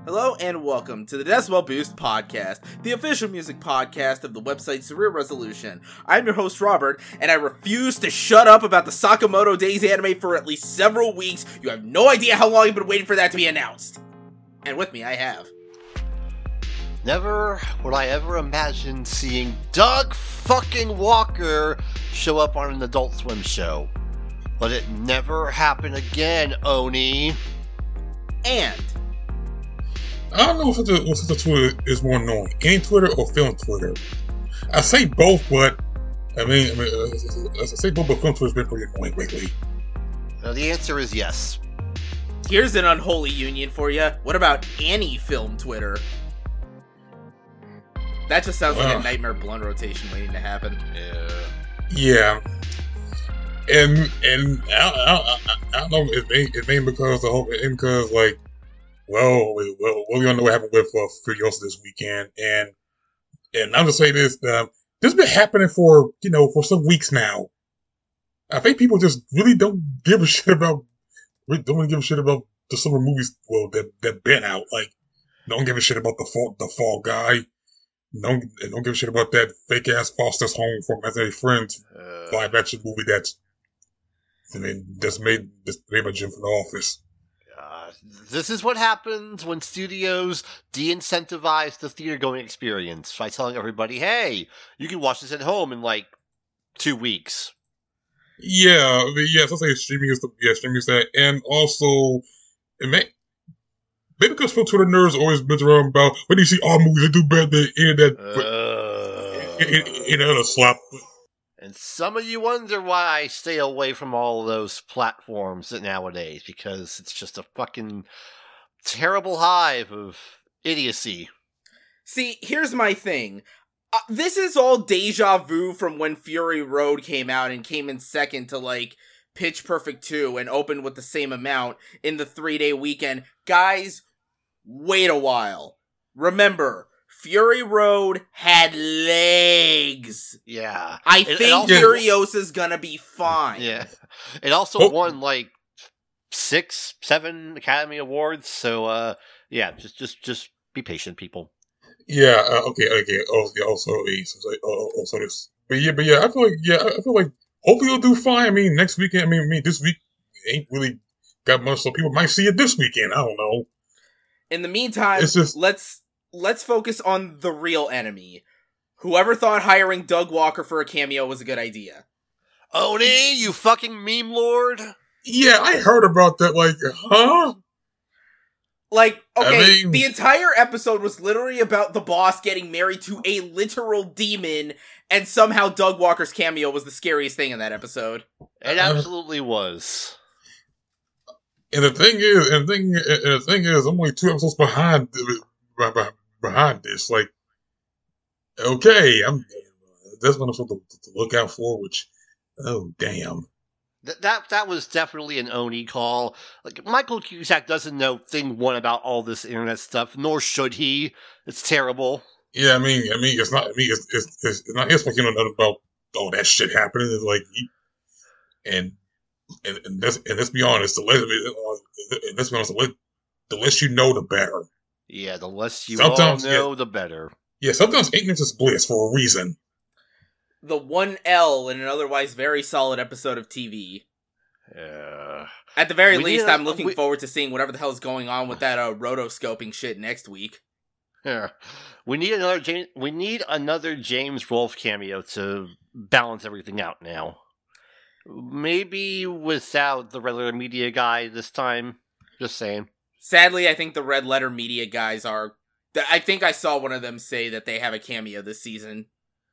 Hello and welcome to the Decibel Boost Podcast, the official music podcast of the website Surreal Resolution. I'm your host Robert, and I refuse to shut up about the Sakamoto Days anime for at least several weeks. You have no idea how long I've been waiting for that to be announced. And with me, I have... Never would I ever imagine seeing Doug fucking Walker show up on an Adult Swim show. But it never happened again, Oni. And... I don't know if the Twitter is more annoying, any Twitter or film Twitter. I say both, but I say both, but film Twitter's been pretty annoying lately. The answer is yes. Here's an unholy union for you. What about any-film Twitter? That just sounds like a Nightmare Blunt rotation waiting to happen. Yeah. And I don't know if it may because like. Well, we don't know what happened with Furiosa this weekend, and I'm just saying this: this has been happening for some weeks now. I think people just really don't give a shit about the summer movies. Well, that been out. Like, don't give a shit about the Fall Guy. Don't give a shit about that fake ass Foster's Home from Anthony Friends live action movie that's made by Jim from The Office. This is what happens when studios de-incentivize the theater-going experience by telling everybody, hey, you can watch this at home in, 2 weeks. Yeah, so say streaming is that, and also, maybe because for Twitter nerds always been around about, when you see all movies that do better than internet slap. And some of you wonder why I stay away from all those platforms nowadays, because it's just a fucking terrible hive of idiocy. See, here's my thing. This is all deja vu from when Fury Road came out and came in second to, Pitch Perfect 2 and opened with the same amount in the 3-day weekend. Guys, wait a while. Remember, Fury Road had legs. Yeah. I think Furiosa's gonna be fine. Yeah. It also won 6, 7 Academy Awards, so yeah, just be patient, people. Yeah, okay. Also this. But yeah, I feel like hopefully it'll do fine. I mean, next weekend, this week ain't really got much, so people might see it this weekend. I don't know. In the meantime, let's focus on the real enemy. Whoever thought hiring Doug Walker for a cameo was a good idea? Oni, you fucking meme lord? Yeah, I heard about that, huh? The entire episode was literally about the boss getting married to a literal demon, and somehow Doug Walker's cameo was the scariest thing in that episode. It absolutely was. And the thing is, I'm only 2 episodes behind this. Okay, that's one to look out for. Which, oh damn, that was definitely an Oni call. Michael Cusack doesn't know thing one about all this internet stuff, nor should he. It's terrible. Yeah, I mean, it's not. It's not his fault. Nothing about all that shit happening. It's let's be honest. The less you know, the better. Yeah, the less you all know, the better. Yeah, sometimes ignorance is bliss for a reason. The one L in an otherwise very solid episode of TV. At the very least, I'm looking forward to seeing whatever the hell is going on with that rotoscoping shit next week. Yeah, we need another James Rolfe cameo to balance everything out now. Maybe without the regular media guy this time. Just saying. Sadly, I think the Red Letter Media guys are... I think I saw one of them say that they have a cameo this season.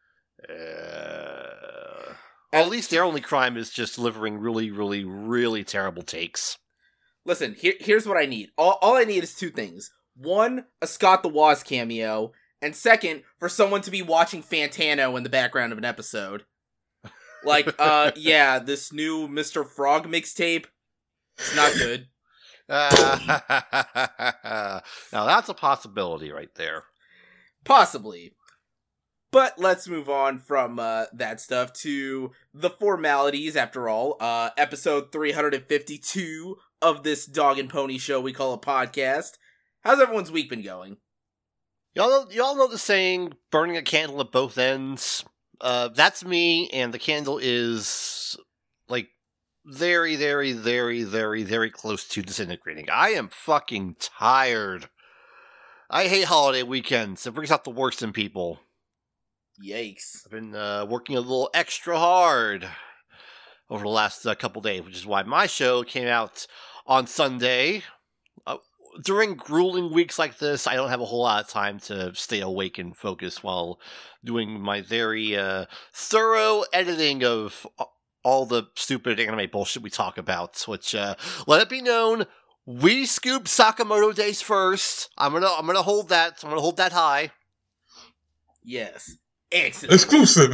At least their only crime is just delivering really, really, really terrible takes. Listen, here's what I need. All I need is 2 things. 1, a Scott the Woz cameo. And 2nd, for someone to be watching Fantano in the background of an episode. Yeah, this new Mr. Frog mixtape. It's not good. Now that's a possibility right there. Possibly. But let's move on from that stuff to the formalities, after all. Episode 352 of this dog and pony show we call a podcast. How's everyone's week been going? Y'all know the saying, burning a candle at both ends? That's me, and the candle is, like, very, very, very, very, very close to disintegrating. I am fucking tired. I hate holiday weekends. It brings out the worst in people. Yikes. I've been working a little extra hard over the last couple days, which is why my show came out on Sunday. During grueling weeks like this, I don't have a whole lot of time to stay awake and focus while doing my very thorough editing of all the stupid anime bullshit we talk about, which, let it be known, we scoop Sakamoto Days first. I'm gonna hold that. I'm gonna hold that high. Yes. Excellent. Exclusive.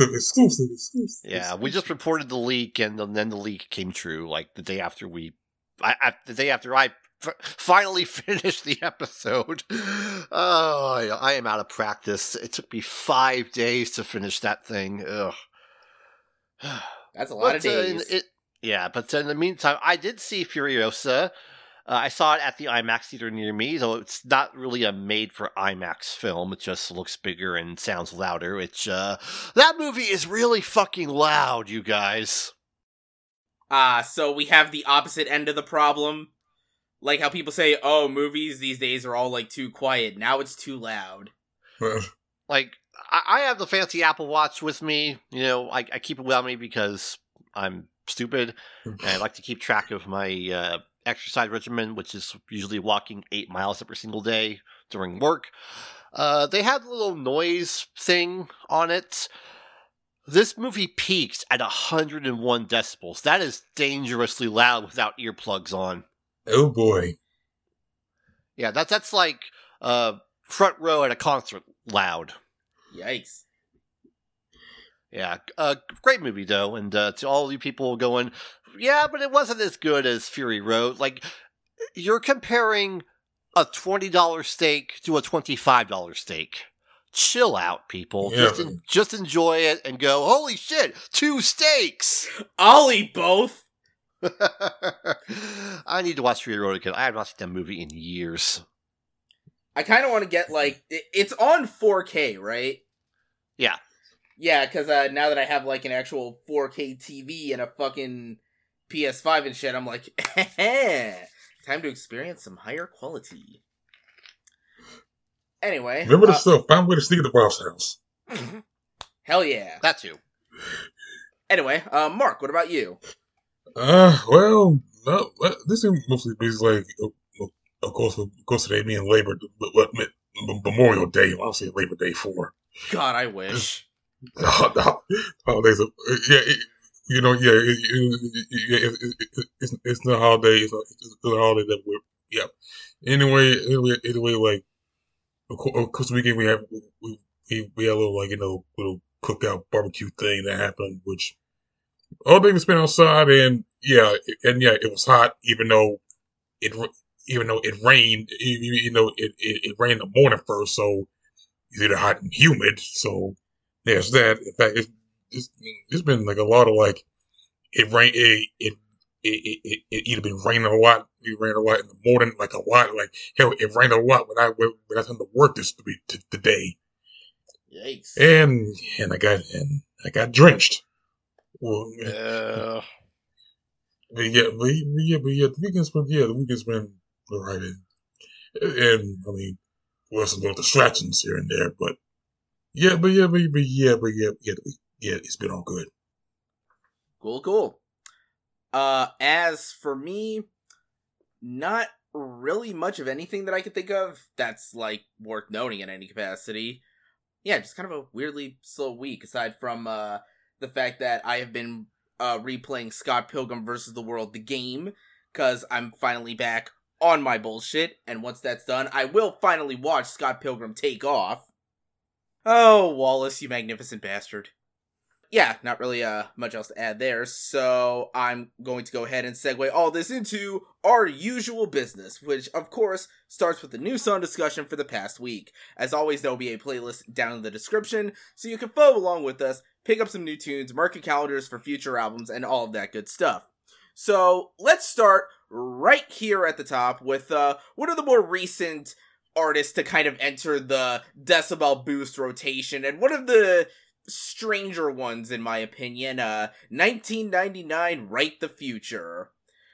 Yeah, we just reported the leak, and then the leak came true, like, the day after I finally finished the episode. Oh, I am out of practice. It took me 5 days to finish that thing. Ugh. That's a lot of days. But in the meantime, I did see Furiosa. I saw it at the IMAX theater near me, though it's not really a made-for-IMAX film. It just looks bigger and sounds louder, which, that movie is really fucking loud, you guys. So we have the opposite end of the problem. Like how people say, oh, movies these days are all, like, too quiet. Now it's too loud. Like, I have the fancy Apple Watch with me. You know, I keep it with me because I'm stupid. And I like to keep track of my exercise regimen, which is usually walking 8 miles every single day during work. They have a little noise thing on it. This movie peaks at 101 decibels. That is dangerously loud without earplugs on. Oh boy. Yeah, that's like front row at a concert loud. Yikes. Yeah, great movie though, and to all you people going, yeah, but it wasn't as good as Fury Road. Like, you're comparing a $20 steak to a $25 steak. Chill out, people. Yeah. Just enjoy it and go, holy shit, 2 steaks! I'll eat both! I need to watch Fury Road again. I haven't watched that movie in years. I kind of want to get, like, it's on 4K, right? Yeah. Yeah, because now that I have, like, an actual 4K TV and a fucking PS5 and shit, I'm like, time to experience some higher quality. Anyway. Remember the stuff. Find a way to sneak in the Bob's house. Hell yeah. That too. Anyway, Mark, what about you? Well, no, this is mostly like, of course, today being Memorial Day. I'll say Labor Day 4. God, I wish. Holidays, it's not a holiday. It's a holiday that we're, yeah. Anyway, like, of course, the weekend we had a little, like, little cookout barbecue thing that happened, which all day we spent outside, and it was hot, even though it rained, it rained in the morning first, so it's either hot and humid, so there's that. In fact, it's been like a lot of, like, it either been raining a lot, it rained a lot in the morning, like a lot, like, hell, it rained a lot when I had to work today. Yikes. And I got drenched. Well, the weekend's been alright, and I mean, well, some little distractions here and there, but it's been all good. Cool. As for me, not really much of anything that I could think of that's, like, worth noting in any capacity. Yeah, just kind of a weirdly slow week, aside from, the fact that I have been, replaying Scott Pilgrim vs. the World, the game, because I'm finally back on my bullshit, and once that's done, I will finally watch Scott Pilgrim take off. Oh, Wallace, you magnificent bastard. Yeah, not really much else to add there, so I'm going to go ahead and segue all this into our usual business, which, of course, starts with the new song discussion for the past week. As always, there will be a playlist down in the description, so you can follow along with us, pick up some new tunes, mark your calendars for future albums, and all of that good stuff. So, let's start right here at the top with one of the more recent artists to kind of enter the decibel boost rotation, and one of the stranger ones in my opinion, 1999 Write the Future.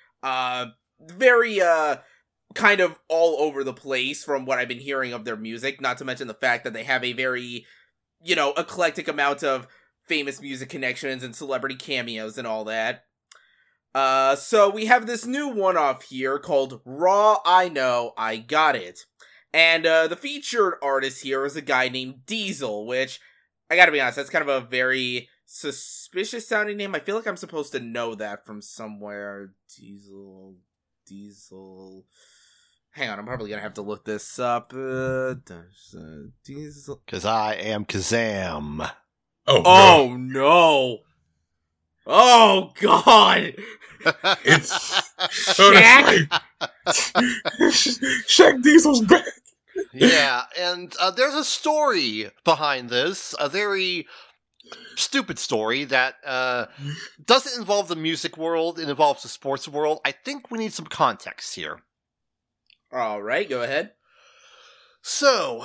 Very kind of all over the place from what I've been hearing of their music, not to mention the fact that they have a very, eclectic amount of famous music connections and celebrity cameos and all that. So we have this new one-off here called Raw I Know I Got It. And the featured artist here is a guy named Diesel, which, I gotta be honest, that's kind of a very suspicious sounding name. I feel like I'm supposed to know that from somewhere. Diesel... Hang on, I'm probably gonna have to look this up. Diesel... Because I am Kazam. Oh no! Oh god! It's Shaq? Shaq Diesel's back. Yeah, and there's a story behind this, a very stupid story that doesn't involve the music world, it involves the sports world. I think we need some context here. Alright, go ahead. So,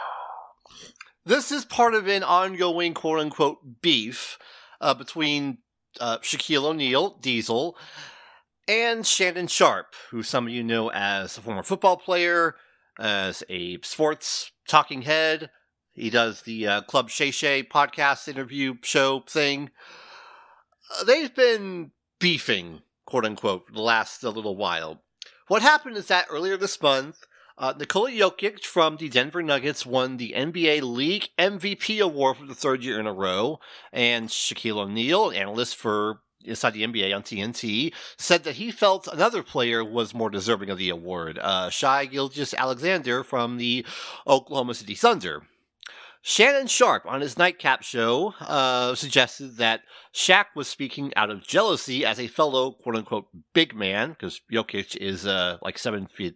this is part of an ongoing quote-unquote beef between Shaquille O'Neal, Diesel, and Shannon Sharpe, who some of you know as a former football player, as a sports talking head. He does the Club Shay Shay podcast interview show thing. They've been beefing, quote-unquote, for the last little while. What happened is that earlier this month, Nikola Jokic from the Denver Nuggets won the NBA League MVP award for the third year in a row, and Shaquille O'Neal, analyst for Inside the NBA on TNT, said that he felt another player was more deserving of the award, Shai Gilgeous-Alexander from the Oklahoma City Thunder. Shannon Sharpe, on his Nightcap show, suggested that Shaq was speaking out of jealousy as a fellow quote-unquote big man, because Jokic is like 7'1",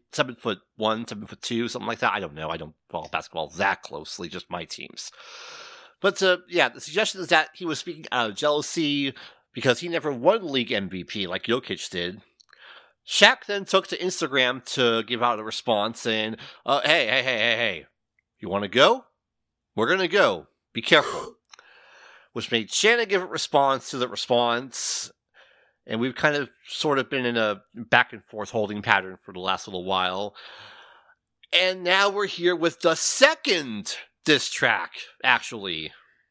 7'2", something like that. I don't know. I don't follow basketball that closely, just my teams. But yeah, the suggestion is that he was speaking out of jealousy because he never won league MVP like Jokic did. Shaq then took to Instagram to give out a response saying, hey, you want to go? We're going to go. Be careful. Which made Shannon give a response to the response. And we've kind of sort of been in a back and forth holding pattern for the last little while. And now we're here with the second diss track, actually.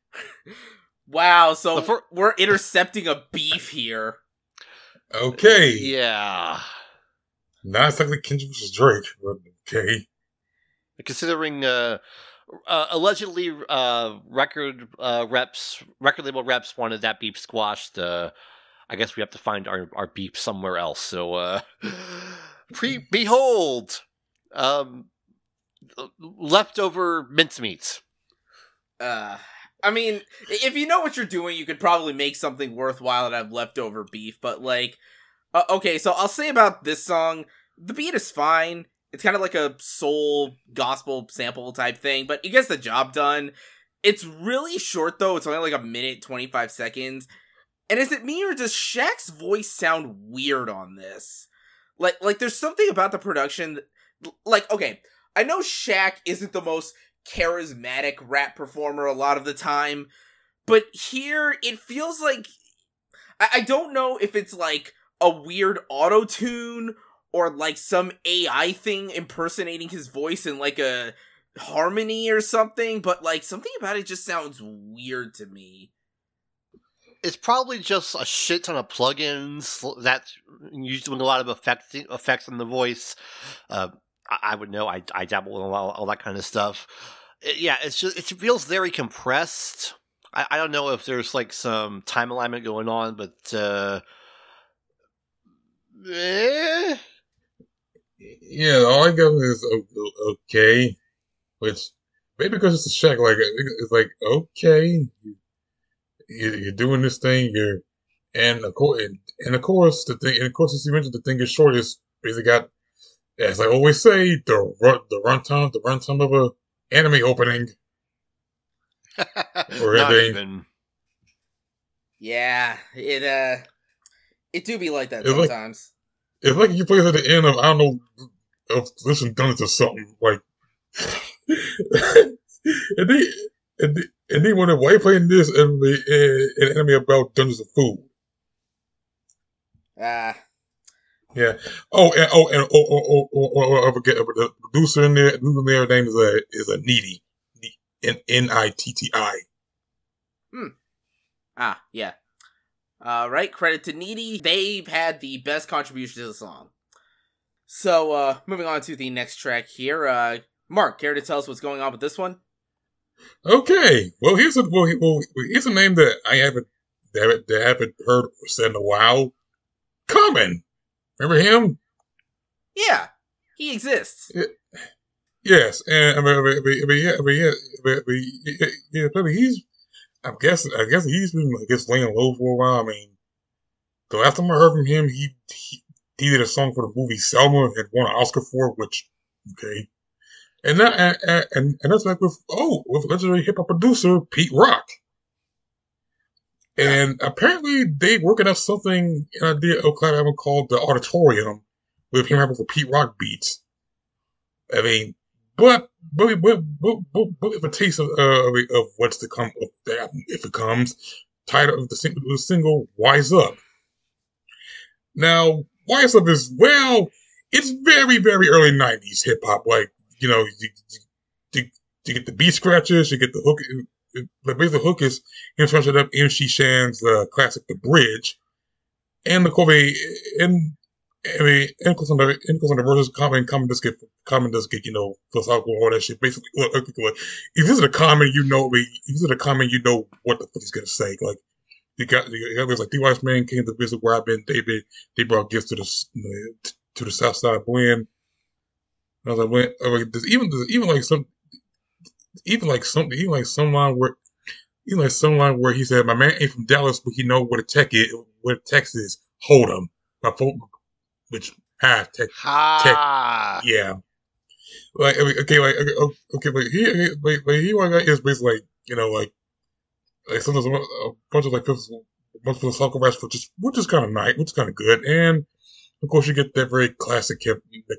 Wow, so we're intercepting a beef here. Okay. Yeah. Not exactly Kendrick versus Drake, but okay. Considering allegedly record label reps wanted that beef squashed, I guess we have to find our beef somewhere else. So behold, leftover mincemeat. I mean, if you know what you're doing, you could probably make something worthwhile and have leftover beef, but like, okay, so I'll say about this song, the beat is fine. It's kind of like a soul gospel sample type thing, but it gets the job done. It's really short though. It's only like a minute, 25 seconds. And is it me or does Shaq's voice sound weird on this? Like there's something about the production. Like, okay, I know Shaq isn't the most charismatic rap performer a lot of the time, but here it feels like, I don't know if it's like a weird auto-tune or like some AI thing impersonating his voice in like a harmony or something, but like something about it just sounds weird to me. It's probably just a shit ton of plugins that's used doing a lot of effects on the voice. I would know. I dabble in all that kind of stuff. Yeah, it feels very compressed. I don't know if there's like some time alignment going on, but yeah, all I got is okay, which maybe because it's a Shaq, like it's like okay, you're doing this thing, and of course the thing, and of course as you mentioned, the thing is short is basically got, as I always say, the runtime of a anime opening. Or not even. Yeah, it do be like that sometimes. it's like you play at the end of, I don't know, of Listen Dungeons or something, like, and they, and they wonder why you playing this an anime about Dungeons of Food. Ah. Yeah. I forget the producer in there. The producer in there name is a Nitti, Nitti. Yeah. Right. Credit to Nitti. They've had the best contribution to the song. So, moving on to the next track here. Mark, care to tell us what's going on with this one? Okay. Well, here's a name that I haven't heard or said in a while. Common. Remember him? Yeah, he exists. Yes, and he's. I guess he's been laying low for a while. I mean, the last time I heard from him, he did a song for the movie Selma and won an Oscar for it. Which, okay, and that's like with legendary hip hop producer Pete Rock. And apparently they working out something, an idea of a album called The Auditorium with him having for Pete Rock beats. I mean, but if a taste of what's to come of that, if it comes, title of the single Wise Up. Now, Wise Up is, well, it's very, very early 90s hip hop. Like, you know, you get the beat scratches, you get the hook. The basic hook is in terms of MC Shan's classic "The Bridge," and the Kobe and goes on the verses. Common does get philosophical, all that shit. Basically, if this is a Common, you know what the fuck he's gonna say. Like you got there's like D-Wise Man came to visit where I've been. They brought gifts to the South Side Blend. I was like, there's even some line where he said, "My man ain't from Dallas, but he know where the Texas is. Hold him." My phone, which tech, yeah. Like, I mean, okay, but he is basically like sometimes a bunch of philosophical raps, which is kind of nice, which is kind of good, and of course you get that very classic hip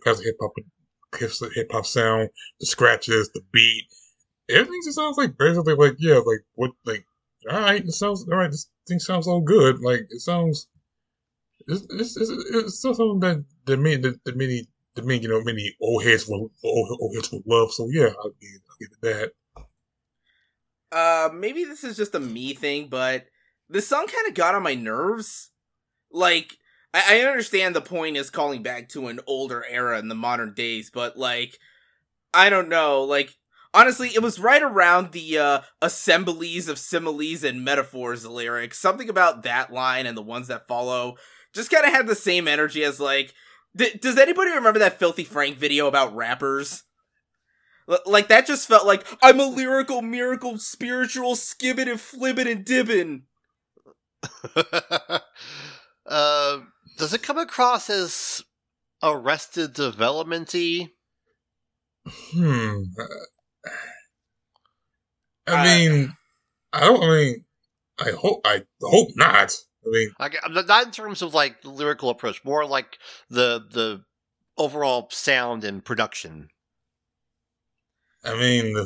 hop sound, the scratches, the beat. Everything just sounds like basically like, yeah, like what, like, all right, it sounds all right. This thing sounds all good. Like it sounds, it's still something that many old heads will love. So yeah, I'll give it that. Maybe this is just a me thing, but this song kind of got on my nerves. Like, I understand the point is calling back to an older era in the modern days, but like, I don't know, like. Honestly, it was right around the assemblies of similes and metaphors lyrics. Something about that line and the ones that follow just kind of had the same energy as, like... does anybody remember that Filthy Frank video about rappers? Like, that just felt like, I'm a lyrical miracle, spiritual skibbin' and flibbin' and dibbin'. Does it come across as Arrested Development-y? I hope not. I mean, not in terms of like the lyrical approach, more like the overall sound and production. I mean,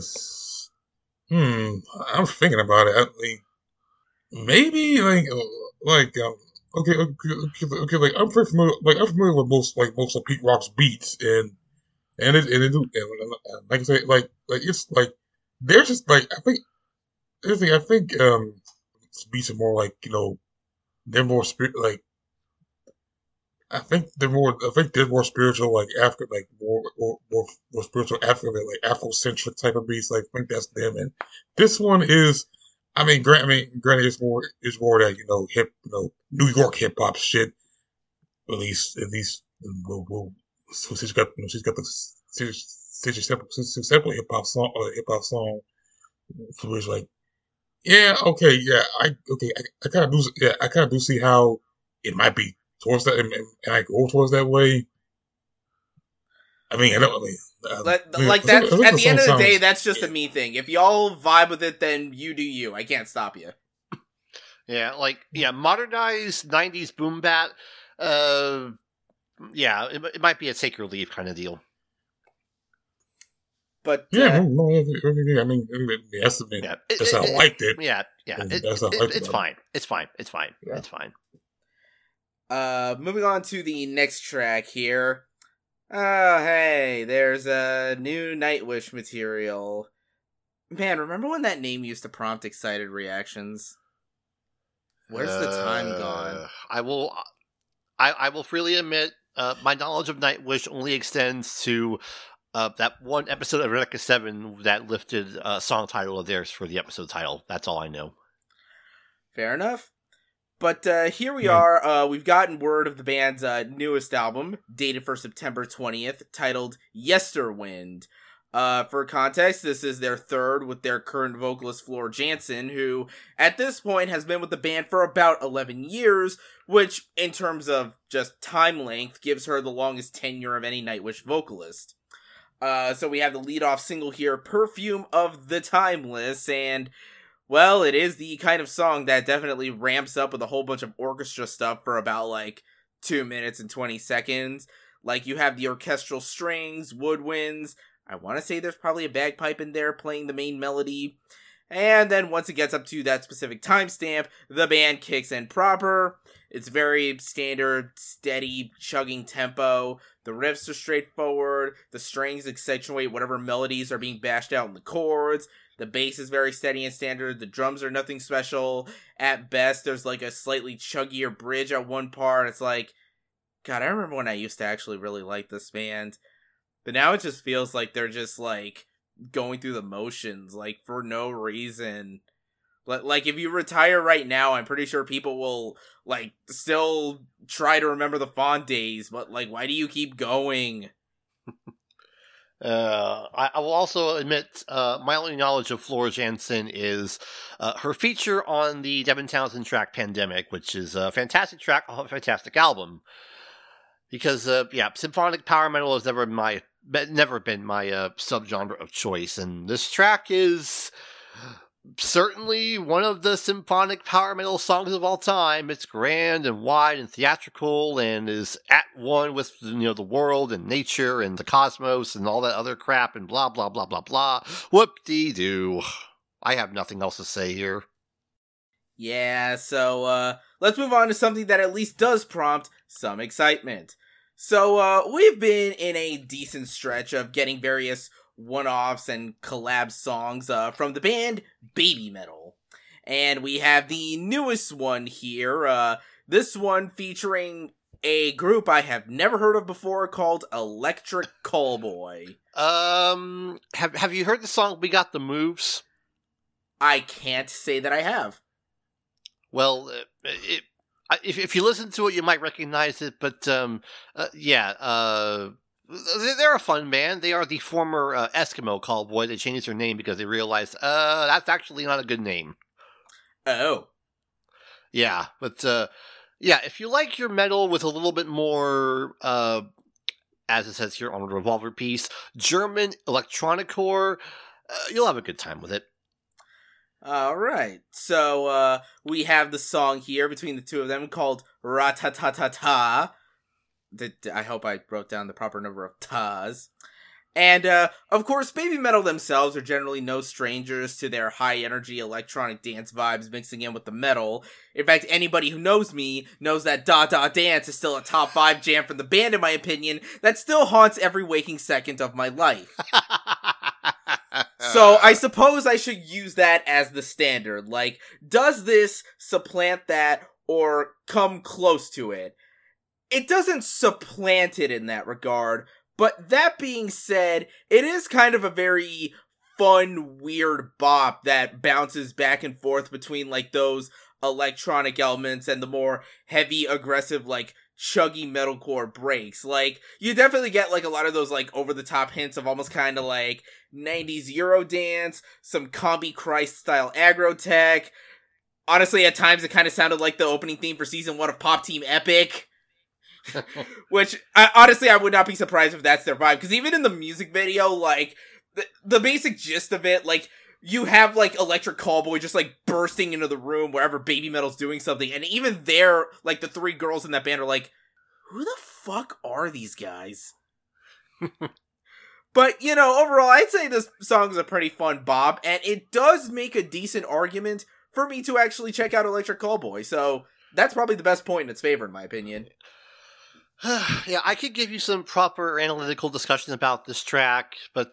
I'm thinking about it. I mean, maybe like I'm pretty familiar. Like I'm familiar with most of Pete Rock's beats, and like I say, like it's like. They're just like I think beats are more like they're more like I think they're more spiritual like after like more spiritual after like Afrocentric type of beats. Like I think that's them, and this one is granted it's more that hip New York hip hop shit. At least so she's got the simple hip hop song, so it's like, yeah, okay, yeah, I kind of do see how it might be towards that, and I go towards that way. I mean, I don't. Like that's at the end of the day, that's just a me thing. If y'all vibe with it, then you do you. I can't stop you. Yeah, modernized '90s boom bap. yeah, it might be a take or leave kind of deal. But yeah, no, I mean, that's how I liked it. Yeah, That's how I liked it. It's fine. It's fine. Yeah. It's fine. Moving on to the next track here. Oh, hey, there's a new Nightwish material. Man, remember when that name used to prompt excited reactions? Where's the time gone? I will freely admit, my knowledge of Nightwish only extends to that one episode of Rebecca 7 that lifted a song title of theirs for the episode title. That's all I know. Fair enough. But here we are. We've gotten word of the band's newest album, dated for September 20th, titled Yesterwind. For context, this is their third with their current vocalist Floor Jansen, who at this point has been with the band for about 11 years, which in terms of just time length gives her the longest tenure of any Nightwish vocalist. So we have the lead-off single here, Perfume of the Timeless, and well, it is the kind of song that definitely ramps up with a whole bunch of orchestra stuff for about 2 minutes and 20 seconds. Like, you have the orchestral strings, woodwinds. I want to say there's probably a bagpipe in there playing the main melody. And then once it gets up to that specific timestamp, the band kicks in proper. It's very standard, steady, chugging tempo. The riffs are straightforward. The strings accentuate whatever melodies are being bashed out in the chords. The bass is very steady and standard. The drums are nothing special. At best, there's a slightly chuggier bridge at one part. It's God, I remember when I used to actually really like this band. But now it just feels like they're just going through the motions, for no reason. If you retire right now, I'm pretty sure people will, still try to remember the fond days, but, why do you keep going? I will also admit, my only knowledge of Floor Jansen is her feature on the Devin Townsend track Pandemic, which is a fantastic track, a fantastic album. Because, symphonic power metal has never been my subgenre of choice, and this track is certainly one of the symphonic power metal songs of all time. It's grand and wide and theatrical and is at one with, the world and nature and the cosmos and all that other crap and blah, blah, blah, blah, blah. Whoop-dee-doo. I have nothing else to say here. Yeah, so, let's move on to something that at least does prompt some excitement. So, we've been in a decent stretch of getting various one-offs and collab songs from the band Baby Metal. And we have the newest one here, this one featuring a group I have never heard of before called Electric Callboy. Have you heard the song We Got the Moves? I can't say that I have. Well, if you listen to it, you might recognize it, but they're a fun band. They are the former Eskimo Callboy. They changed their name because they realized, that's actually not a good name. Oh. Yeah, but, if you like your metal with a little bit more, as it says here on the Revolver piece, German electronicore, you'll have a good time with it. Alright, so, we have the song here between the two of them called Ratatatata. I hope I wrote down the proper number of tas. And, of course, Baby Metal themselves are generally no strangers to their high-energy electronic dance vibes mixing in with the metal. In fact, anybody who knows me knows that Da Da Dance is still a top 5 jam from the band, in my opinion, that still haunts every waking second of my life. So, I suppose I should use that as the standard. Does this supplant that, or come close to it? It doesn't supplant it in that regard, but that being said, it is kind of a very fun, weird bop that bounces back and forth between, those electronic elements and the more heavy, aggressive, chuggy metalcore breaks. You definitely get, a lot of those, over-the-top hints of almost kind of, 90s Eurodance, some Combi Christ-style aggro tech. Honestly, at times it kind of sounded like the opening theme for Season 1 of Pop Team Epic. Which, honestly, I would not be surprised if that's their vibe, because even in the music video, the basic gist of it, you have, Electric Callboy just, bursting into the room wherever Baby Metal's doing something, and even there, the 3 girls in that band are who the fuck are these guys? But, you know, overall, I'd say this song's a pretty fun bop, and it does make a decent argument for me to actually check out Electric Callboy, so that's probably the best point in its favor, in my opinion. Yeah, I could give you some proper analytical discussion about this track, but,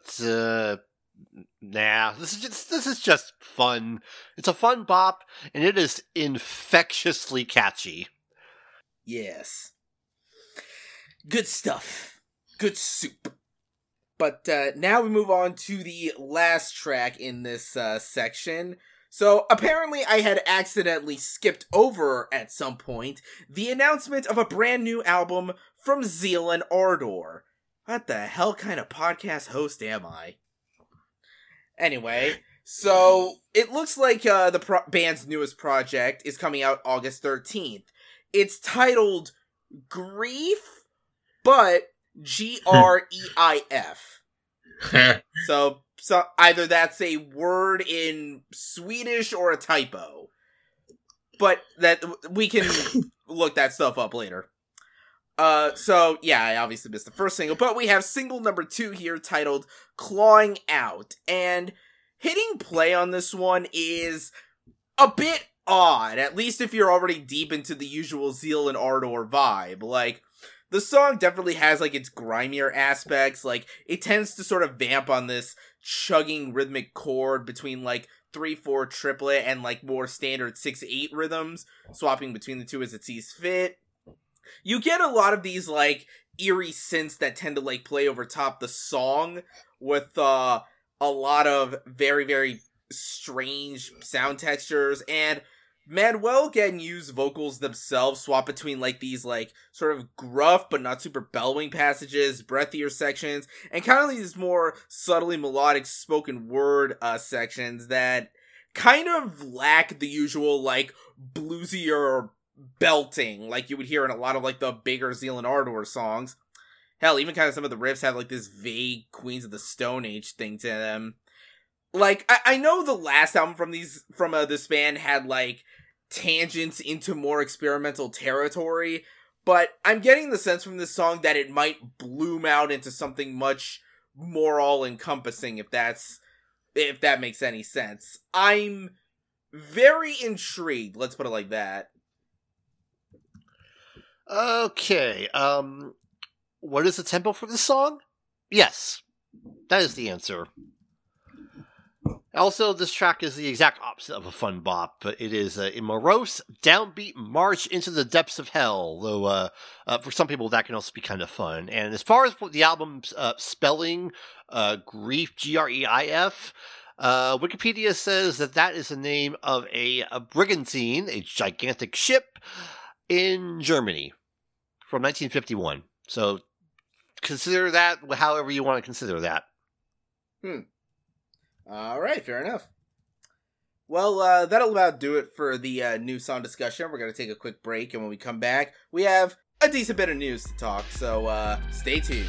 nah, this is just fun. It's a fun bop, and it is infectiously catchy. Yes. Good stuff. Good soup. But now we move on to the last track in this section. So apparently I had accidentally skipped over at some point the announcement of a brand new album from Zealand Ardor. What the hell kind of podcast host am I? Anyway, so it looks like the band's newest project is coming out August 13th. It's titled Grief, but Greif. So either that's a word in Swedish or a typo. But that we can look that stuff up later. So yeah, I obviously missed the first single, but we have single number 2 here titled Clawing Out. And hitting play on this one is a bit odd, at least if you're already deep into the usual Zealand Ardor vibe. Like, the song definitely has, like, its grimier aspects. Like, it tends to sort of vamp on this chugging rhythmic chord between, like, 3/4 triplet and, like, more standard 6/8 rhythms, swapping between the two as it sees fit. You get a lot of these, like, eerie synths that tend to, like, play over top the song with, a lot of very, very strange sound textures, and Manuel Gagneau's vocals themselves swap between, like, these, like, sort of gruff but not super bellowing passages, breathier sections, and kind of these more subtly melodic spoken word sections that kind of lack the usual, like, bluesier belting like you would hear in a lot of, like, the bigger Zealand Ardor songs. Hell, even kind of some of the riffs have, like, this vague Queens of the Stone Age thing to them. Like, I know the last album from this band had, like, tangents into more experimental territory, but I'm getting the sense from this song that it might bloom out into something much more all-encompassing, if that makes any sense. I'm very intrigued, let's put it like that. Okay, what is the tempo for this song? Yes, that is the answer. Also, this track is the exact opposite of a fun bop, but it is a morose, downbeat march into the depths of hell, though for some people that can also be kind of fun. And as far as the album's spelling, Grief, Greif, Wikipedia says that is the name of a brigantine, a gigantic ship, in Germany from 1951. So consider that however you want to consider that. Alright, fair enough. Well, that'll about do it for the new song discussion. We're going to take a quick break, and when we come back, we have a decent bit of news to talk, so stay tuned.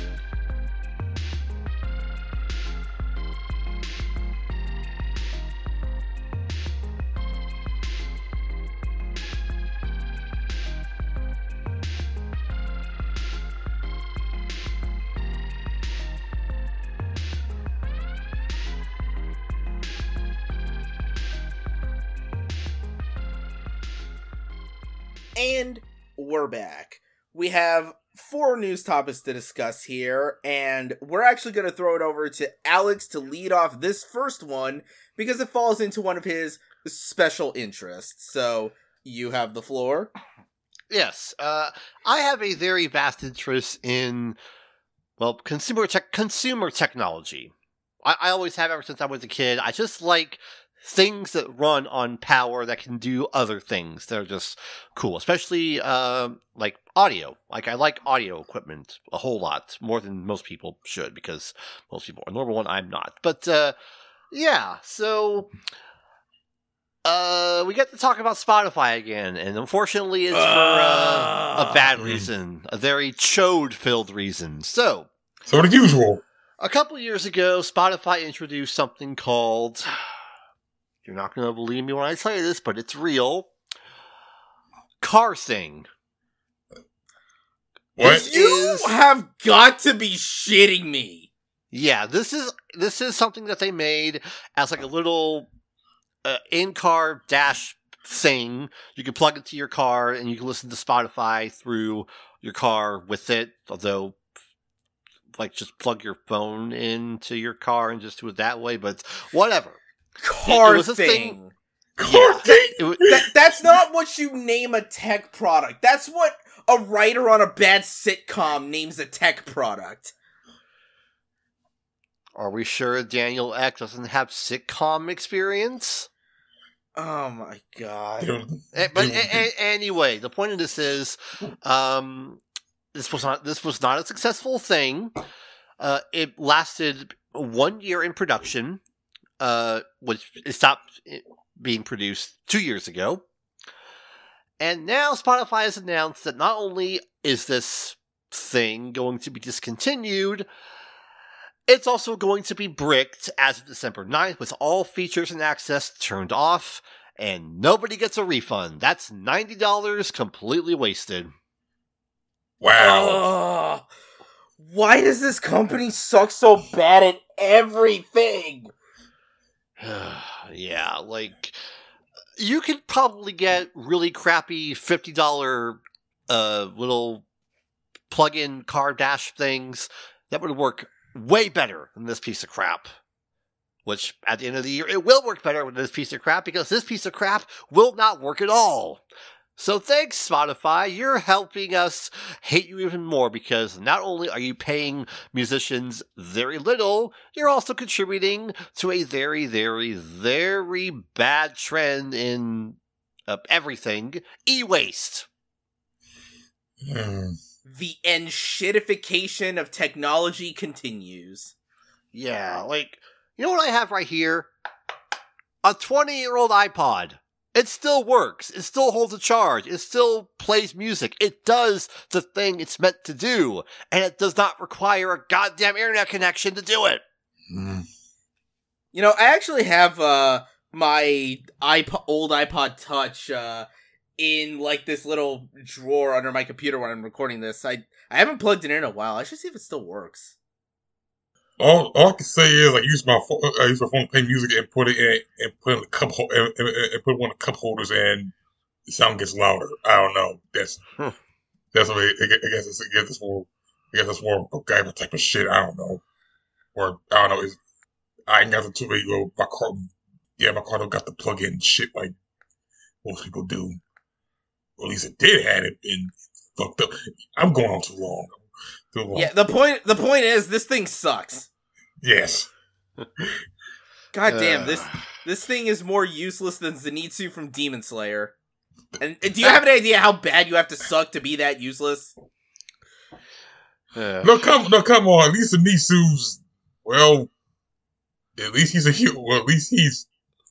And we're back. We have 4 news topics to discuss here, and we're actually going to throw it over to Alex to lead off this first one, because it falls into one of his special interests. So, you have the floor. Yes, I have a very vast interest in, well, consumer technology. I always have ever since I was a kid. I just like things that run on power that can do other things. They're just cool, especially like audio. Like, I like audio equipment a whole lot, more than most people should, because most people are normal and I'm not. But yeah, so we get to talk about Spotify again, and unfortunately it's for a bad reason, a very chode-filled reason. So the usual. A couple years ago, Spotify introduced something called, you're not going to believe me when I tell you this, but it's real, CarSing. What? You have got to be shitting me. Yeah, this is something that they made as like a little in-car dash thing. You can plug it to your car and you can listen to Spotify through your car with it. Although, like, just plug your phone into your car and just do it that way. But whatever. Car It was a thing. Yeah, That's not what you name a tech product. That's what a writer on a bad sitcom names a tech product. Are we sure Daniel Ek doesn't have sitcom experience? Oh my god. But anyway, the point of this is, this was not a successful thing. It lasted 1 year in production, which it stopped being produced 2 years ago. And now Spotify has announced that not only is this thing going to be discontinued, it's also going to be bricked as of December 9th with all features and access turned off, and nobody gets a refund. That's $90 completely wasted. Wow. Why does this company suck so bad at everything? Yeah, like, you could probably get really crappy $50 little plug-in car dash things that would work way better than this piece of crap. Which, at the end of the year, it will work better than this piece of crap, because this piece of crap will not work at all. So thanks, Spotify. You're helping us hate you even more, because not only are you paying musicians very little, you're also contributing to a very, very, very bad trend in everything. E-waste. The enshittification of technology continues. Yeah, like, you know what I have right here? A 20-year-old iPod. It still works. It still holds a charge. It still plays music. It does the thing it's meant to do. And it does not require a goddamn internet connection to do it. You know, I actually have my old iPod Touch in like this little drawer under my computer when I'm recording this. I haven't plugged it in a while. I should see if it still works. All I can say is I use my phone to play music and put it in and put it in a cup and put one of the cup holders, and the sound gets louder. I don't know. That's what I guess it's more MacGyver type of shit. I don't know. Or I don't know. I ain't got the 2 my car. Yeah, my car don't got the plug-in shit like most people do. Or at least it did have it and fucked up. I'm going on too long. Yeah, the point is this thing sucks. Yes. God damn, this thing is more useless than Zenitsu from Demon Slayer. And do you have an idea how bad you have to suck to be that useless? No, come on. At least Zenitsu's, well, at least he's a hero. Well, at least he's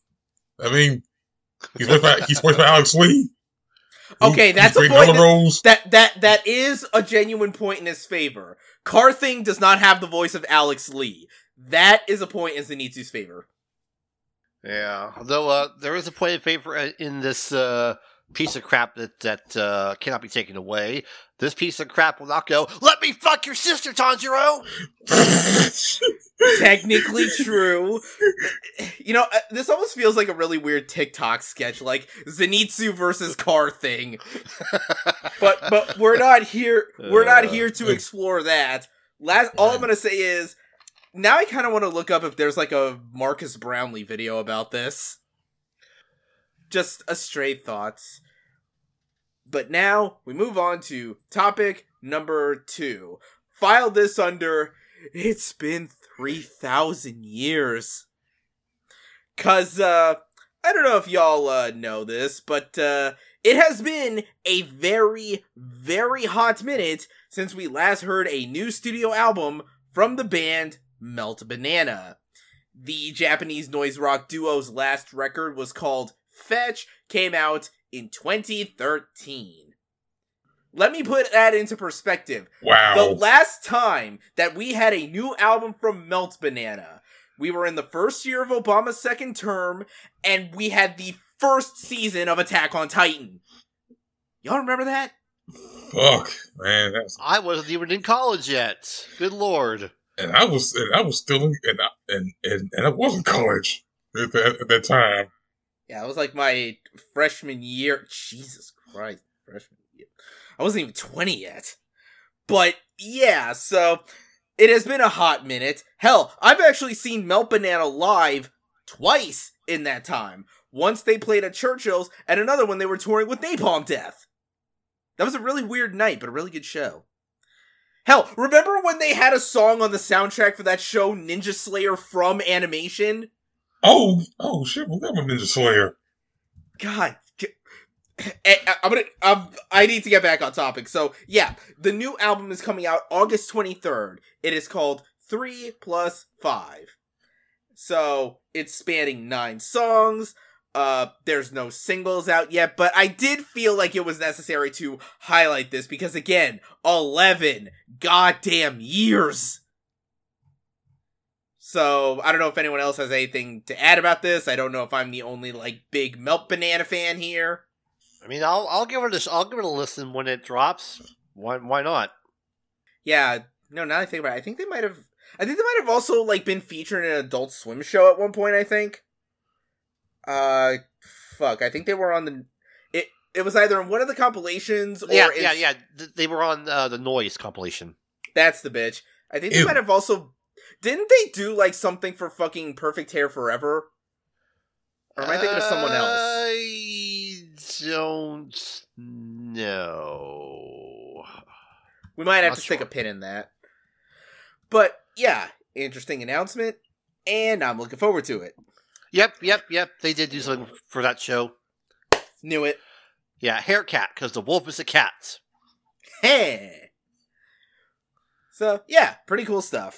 voiced by Alex Lee. Okay, that's a point that is a genuine point in his favor. Car Thing does not have the voice of Alex Lee. That is a point in Zenitsu's favor. Yeah, although there is a point in favor in this piece of crap that cannot be taken away. This piece of crap will not go, "Let me fuck your sister, Tanjiro!" Technically true. You know, this almost feels like a really weird TikTok sketch, like Zenitsu versus Car Thing. But we're not here. We're not here to explore that. All I'm gonna say is, now I kind of want to look up if there's like a Marcus Brownlee video about this. Just a stray thoughts. But now we move on to topic number 2. File this under, it's been 3,000 years. 'Cause, I don't know if y'all know this, but it has been a very, very hot minute since we last heard a new studio album from the band Melt Banana. The Japanese noise rock duo's last record was called Fetch, came out in 2013. Let me put that into perspective. Wow. The last time that we had a new album from Melt Banana, we were in the first year of Obama's second term, and we had the first season of Attack on Titan. Y'all remember that? Fuck, man. I wasn't even in college yet. Good lord. And I was still I was in college at that time. Yeah, it was like my freshman year. Jesus Christ, freshman year. I wasn't even 20 yet. But yeah, so it has been a hot minute. Hell, I've actually seen Melt Banana live twice in that time. Once they played at Churchill's, and another one they were touring with Napalm Death. That was a really weird night, but a really good show. Hell, remember when they had a song on the soundtrack for that show, Ninja Slayer from Animation? Oh shit! Well, that was Ninja Slayer. God, I need to get back on topic. So yeah, the new album is coming out August 23rd. It is called 3+5. So it's spanning 9 songs. There's no singles out yet, but I did feel like it was necessary to highlight this because again, 11 goddamn years. So, I don't know if anyone else has anything to add about this. I don't know if I'm the only, big Melt Banana fan here. I mean, I'll give it a listen when it drops. Why not? Yeah, no, now that I think about it, I think they might have also, been featured in an Adult Swim show at one point, I think. Fuck, I think they were on it was either in one of the compilations or... Yeah, they were on the Noise compilation. That's the bitch. I think they might have also... Didn't they do, something for fucking Perfect Hair Forever? Or am I thinking of someone else? I don't know. We might have to stick a pin in that. But, yeah, interesting announcement, and I'm looking forward to it. Yep. They did do something for that show. Knew it. Yeah, Haircat, because the wolf is a cat. Hey! So, yeah, pretty cool stuff.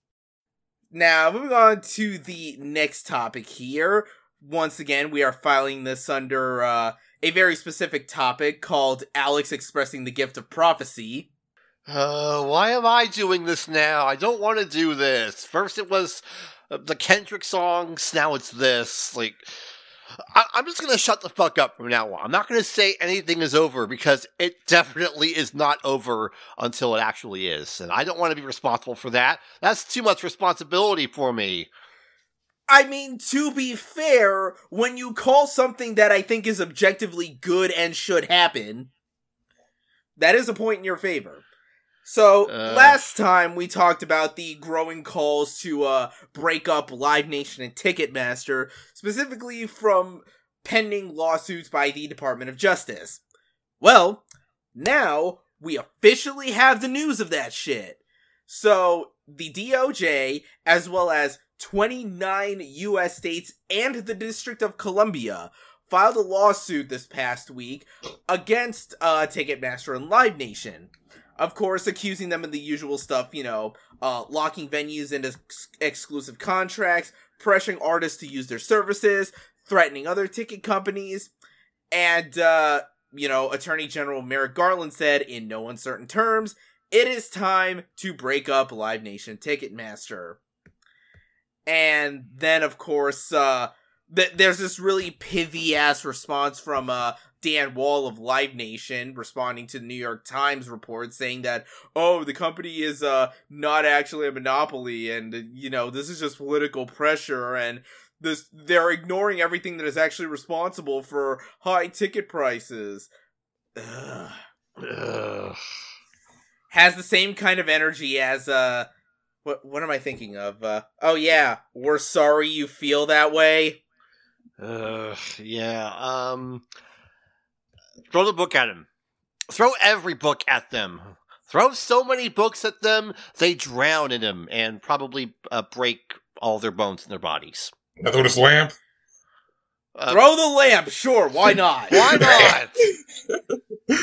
Now, moving on to the next topic here. Once again, we are filing this under a very specific topic called Alex expressing the gift of prophecy. Why am I doing this now? I don't want to do this. First it was the Kendrick songs, now it's this. I'm just going to shut the fuck up from now on. I'm not going to say anything is over because it definitely is not over until it actually is. And I don't want to be responsible for that. That's too much responsibility for me. I mean, to be fair, when you call something that I think is objectively good and should happen, that is a point in your favor. So, last time we talked about the growing calls to break up Live Nation and Ticketmaster, specifically from pending lawsuits by the Department of Justice. Well, now we officially have the news of that shit. So, the DOJ, as well as 29 U.S. states and the District of Columbia, filed a lawsuit this past week against Ticketmaster and Live Nation. Of course, accusing them of the usual stuff, locking venues into exclusive contracts, pressuring artists to use their services, threatening other ticket companies, and, Attorney General Merrick Garland said, in no uncertain terms, it is time to break up Live Nation Ticketmaster. And then, of course, there's this really pithy-ass response from, Dan Wall of Live Nation responding to the New York Times report saying that, the company is not actually a monopoly and, this is just political pressure and they're ignoring everything that is actually responsible for high ticket prices. Ugh. Has the same kind of energy as, what am I thinking of? We're sorry you feel that way. Yeah, throw the book at him. Throw every book at them. Throw so many books at them, they drown in them and probably break all their bones in their bodies. Now throw this lamp? Throw the lamp, sure, why not? Why not?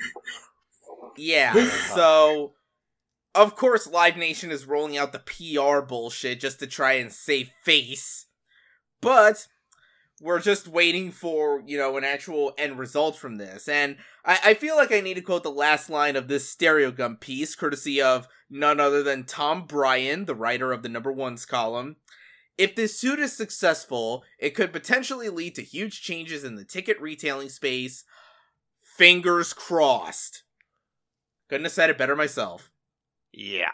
Yeah, so, of course Live Nation is rolling out the PR bullshit just to try and save face. But we're just waiting for, an actual end result from this. And I feel like I need to quote the last line of this Stereo Gum piece, courtesy of none other than Tom Bryan, the writer of the Number Ones column. If this suit is successful, it could potentially lead to huge changes in the ticket retailing space. Fingers crossed. Couldn't have said it better myself. Yeah.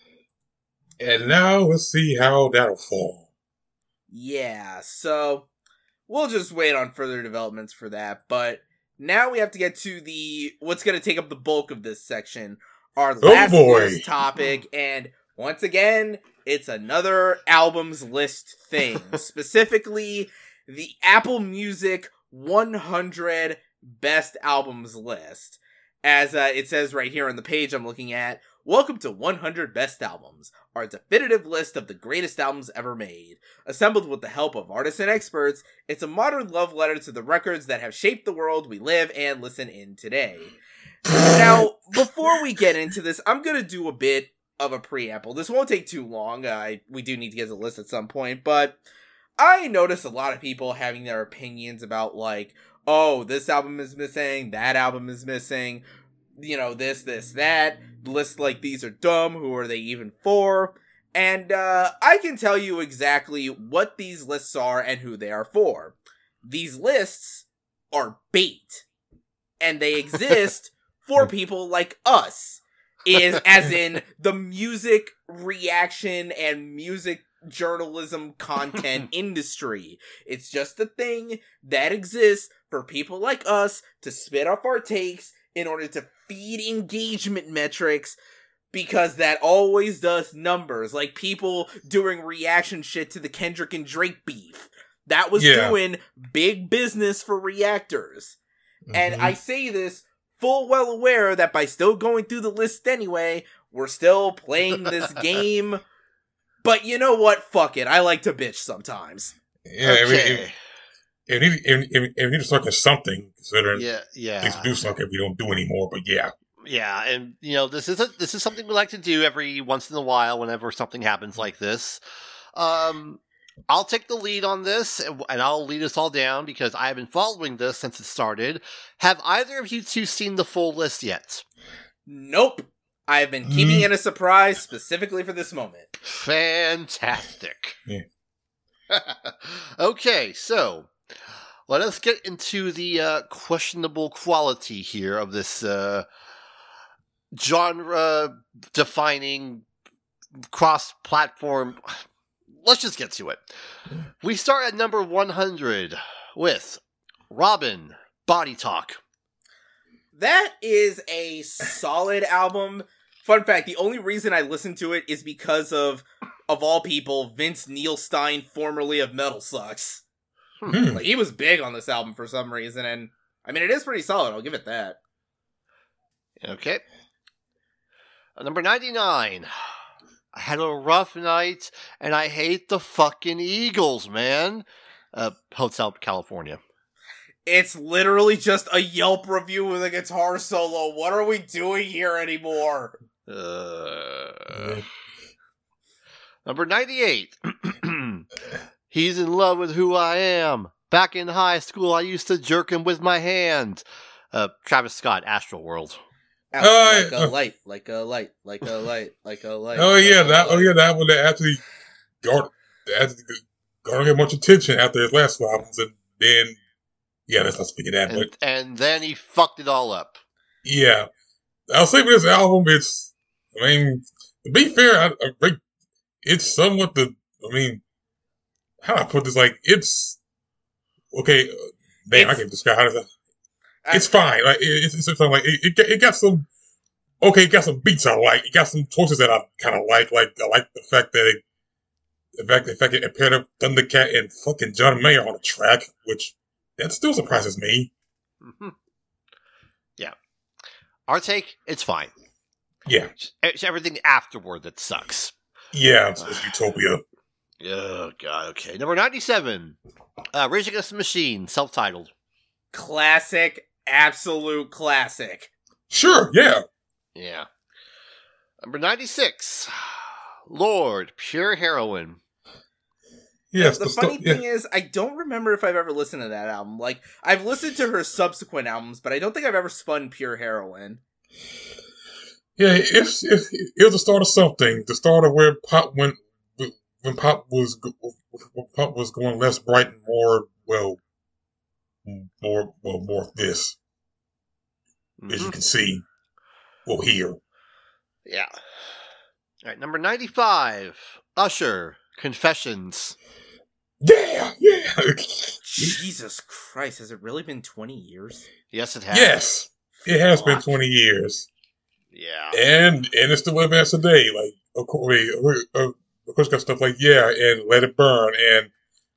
And now let's see how that'll fall. Yeah, so we'll just wait on further developments for that. But now we have to get to what's going to take up the bulk of this section, our last news topic. And once again, it's another albums list thing. Specifically, the Apple Music 100 Best Albums list. As it says right here on the page I'm looking at, welcome to 100 Best Albums, our definitive list of the greatest albums ever made. Assembled with the help of artists and experts, it's a modern love letter to the records that have shaped the world we live and listen in today. Now, before we get into this, I'm going to do a bit of a preamble. This won't take too long. We do need to get the list at some point, but I notice a lot of people having their opinions about, like, oh, this album is missing, that album is missing, this, that. Lists like these are dumb, who are they even for? And I can tell you exactly what these lists are and who they are for. These lists are bait. And they exist for people like us. As in the music reaction and music journalism content industry. It's just a thing that exists for people like us to spit off our takes in order to feed engagement metrics, because that always does numbers. Like people doing reaction shit to the Kendrick and Drake beef. That was doing big business for reactors. Mm-hmm. And I say this full well aware that by still going through the list anyway, we're still playing this game. But you know what? Fuck it. I like to bitch sometimes. Yeah, okay. If we need to start with something, considering things do suck if we don't do anymore, but yeah. Yeah, and this is something we like to do every once in a while whenever something happens like this. I'll take the lead on this, and I'll lead us all down because I have been following this since it started. Have either of you two seen the full list yet? Nope. I have been keeping it a surprise specifically for this moment. Fantastic. Yeah. Okay, so let us get into the questionable quality here of this genre-defining cross-platform. Let's just get to it. We start at number 100 with Robin, Body Talk. That is a solid album. Fun fact, the only reason I listened to it is because of all people, Vince Neilstein, formerly of Metal Sucks. Like, he was big on this album for some reason, and I mean, it is pretty solid, I'll give it that. Okay. Number 99. I had a rough night, and I hate the fucking Eagles, man. Hotel California. It's literally just a Yelp review with a guitar solo. What are we doing here anymore? Number 98. He's in love with who I am. Back in high school, I used to jerk him with my hand. Travis Scott, Astroworld. Like a light, like a light, like a light, like a light. That one that actually garnered much attention after his last two albums, and then let's not speak of that. And then he fucked it all up. Yeah, I'll say with this album, to be fair, it's somewhat how do I put this? Like, it's okay. I can't describe how to. It's fine. Like it's something like it got some. Okay, it got some beats I like. It got some choices that I kind of like. Like I like the fact that it paired up Thundercat and fucking John Mayer on a track, which that still surprises me. Mm-hmm. Yeah, our take, it's fine. Yeah, it's everything afterward that sucks. Yeah, it's Utopia. Oh god. Okay, number 97. Rage Against the Machine, self-titled. Classic. Absolute classic. Sure, yeah. Yeah. Number 96. Lorde, Pure Heroin. Yes. The funny thing is, I don't remember if I've ever listened to that album. Like, I've listened to her subsequent albums, but I don't think I've ever spun Pure Heroin. Yeah, it was the start of something. The start of where pop when pop was going less bright and more more this, as you can see. will hear. Yeah. All right, number 95, Usher, Confessions. Yeah. Jesus Christ, has it really been 20 years? Yes, it has. Yes, it has been 20 years. Yeah. And it's still advanced today. Like, of course, got stuff like Yeah and Let It Burn and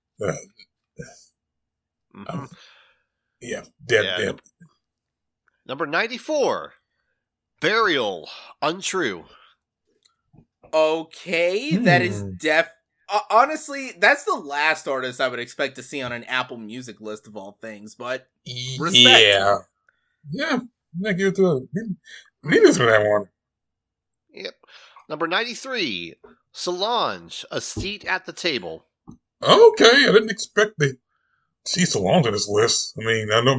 Dead. Number 94, Burial, Untrue. Okay, that is honestly, that's the last artist I would expect to see on an Apple Music list of all things, but respect. Yeah, I give it to needed for that one. Yep. Number 93, Solange, A Seat at the Table. Okay, I didn't expect to see Solange on this list. I mean, I know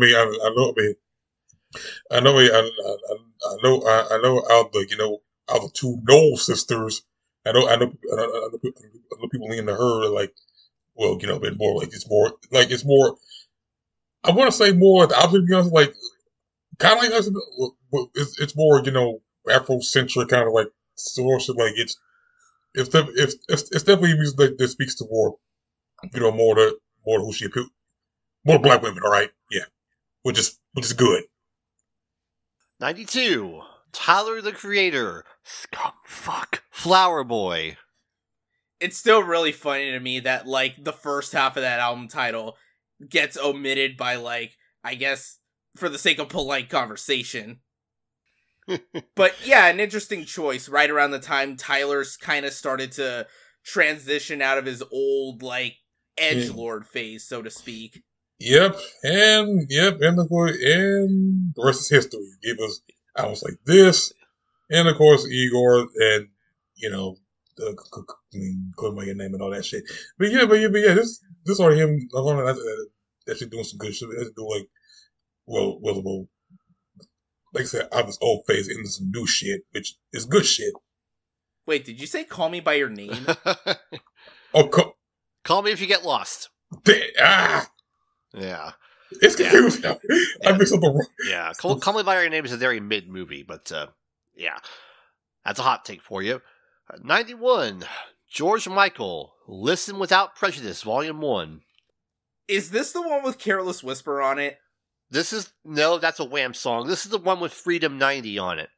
out the two Knoll sisters. I know people leaning to her like, well, bit more like it's more. I want to say more. The opposite, to be honest, like kind of like us. It's more, Afrocentric kind of like sort of like it's definitely music that speaks to more, more to who she appeals, more black women. All right, yeah, which is good. 92, Tyler the Creator, Scumfuck, Flower Boy. It's still really funny to me that, like, the first half of that album title gets omitted by, like, I guess, for the sake of polite conversation. But, yeah, an interesting choice. Right around the time Tyler's kind of started to transition out of his old, like, edgelord phase, so to speak. Yep, and the rest is history. It was albums like this, and of course Igor, and couldn't make a name and all that shit. But yeah, this are him. Actually doing some good shit. Do like, well, like I said, out of this old phase into some new shit, which is good shit. Wait, did you say "Call Me by Your Name"? Call Me If You Get Lost. Yeah. It's confusing. I mixed up the wrong. Yeah. Call Me By Your Name is a very mid movie, but yeah. That's a hot take for you. 91, George Michael, Listen Without Prejudice, Volume 1. Is this the one with Careless Whisper on it? No, that's a Wham song. This is the one with Freedom 90 on it.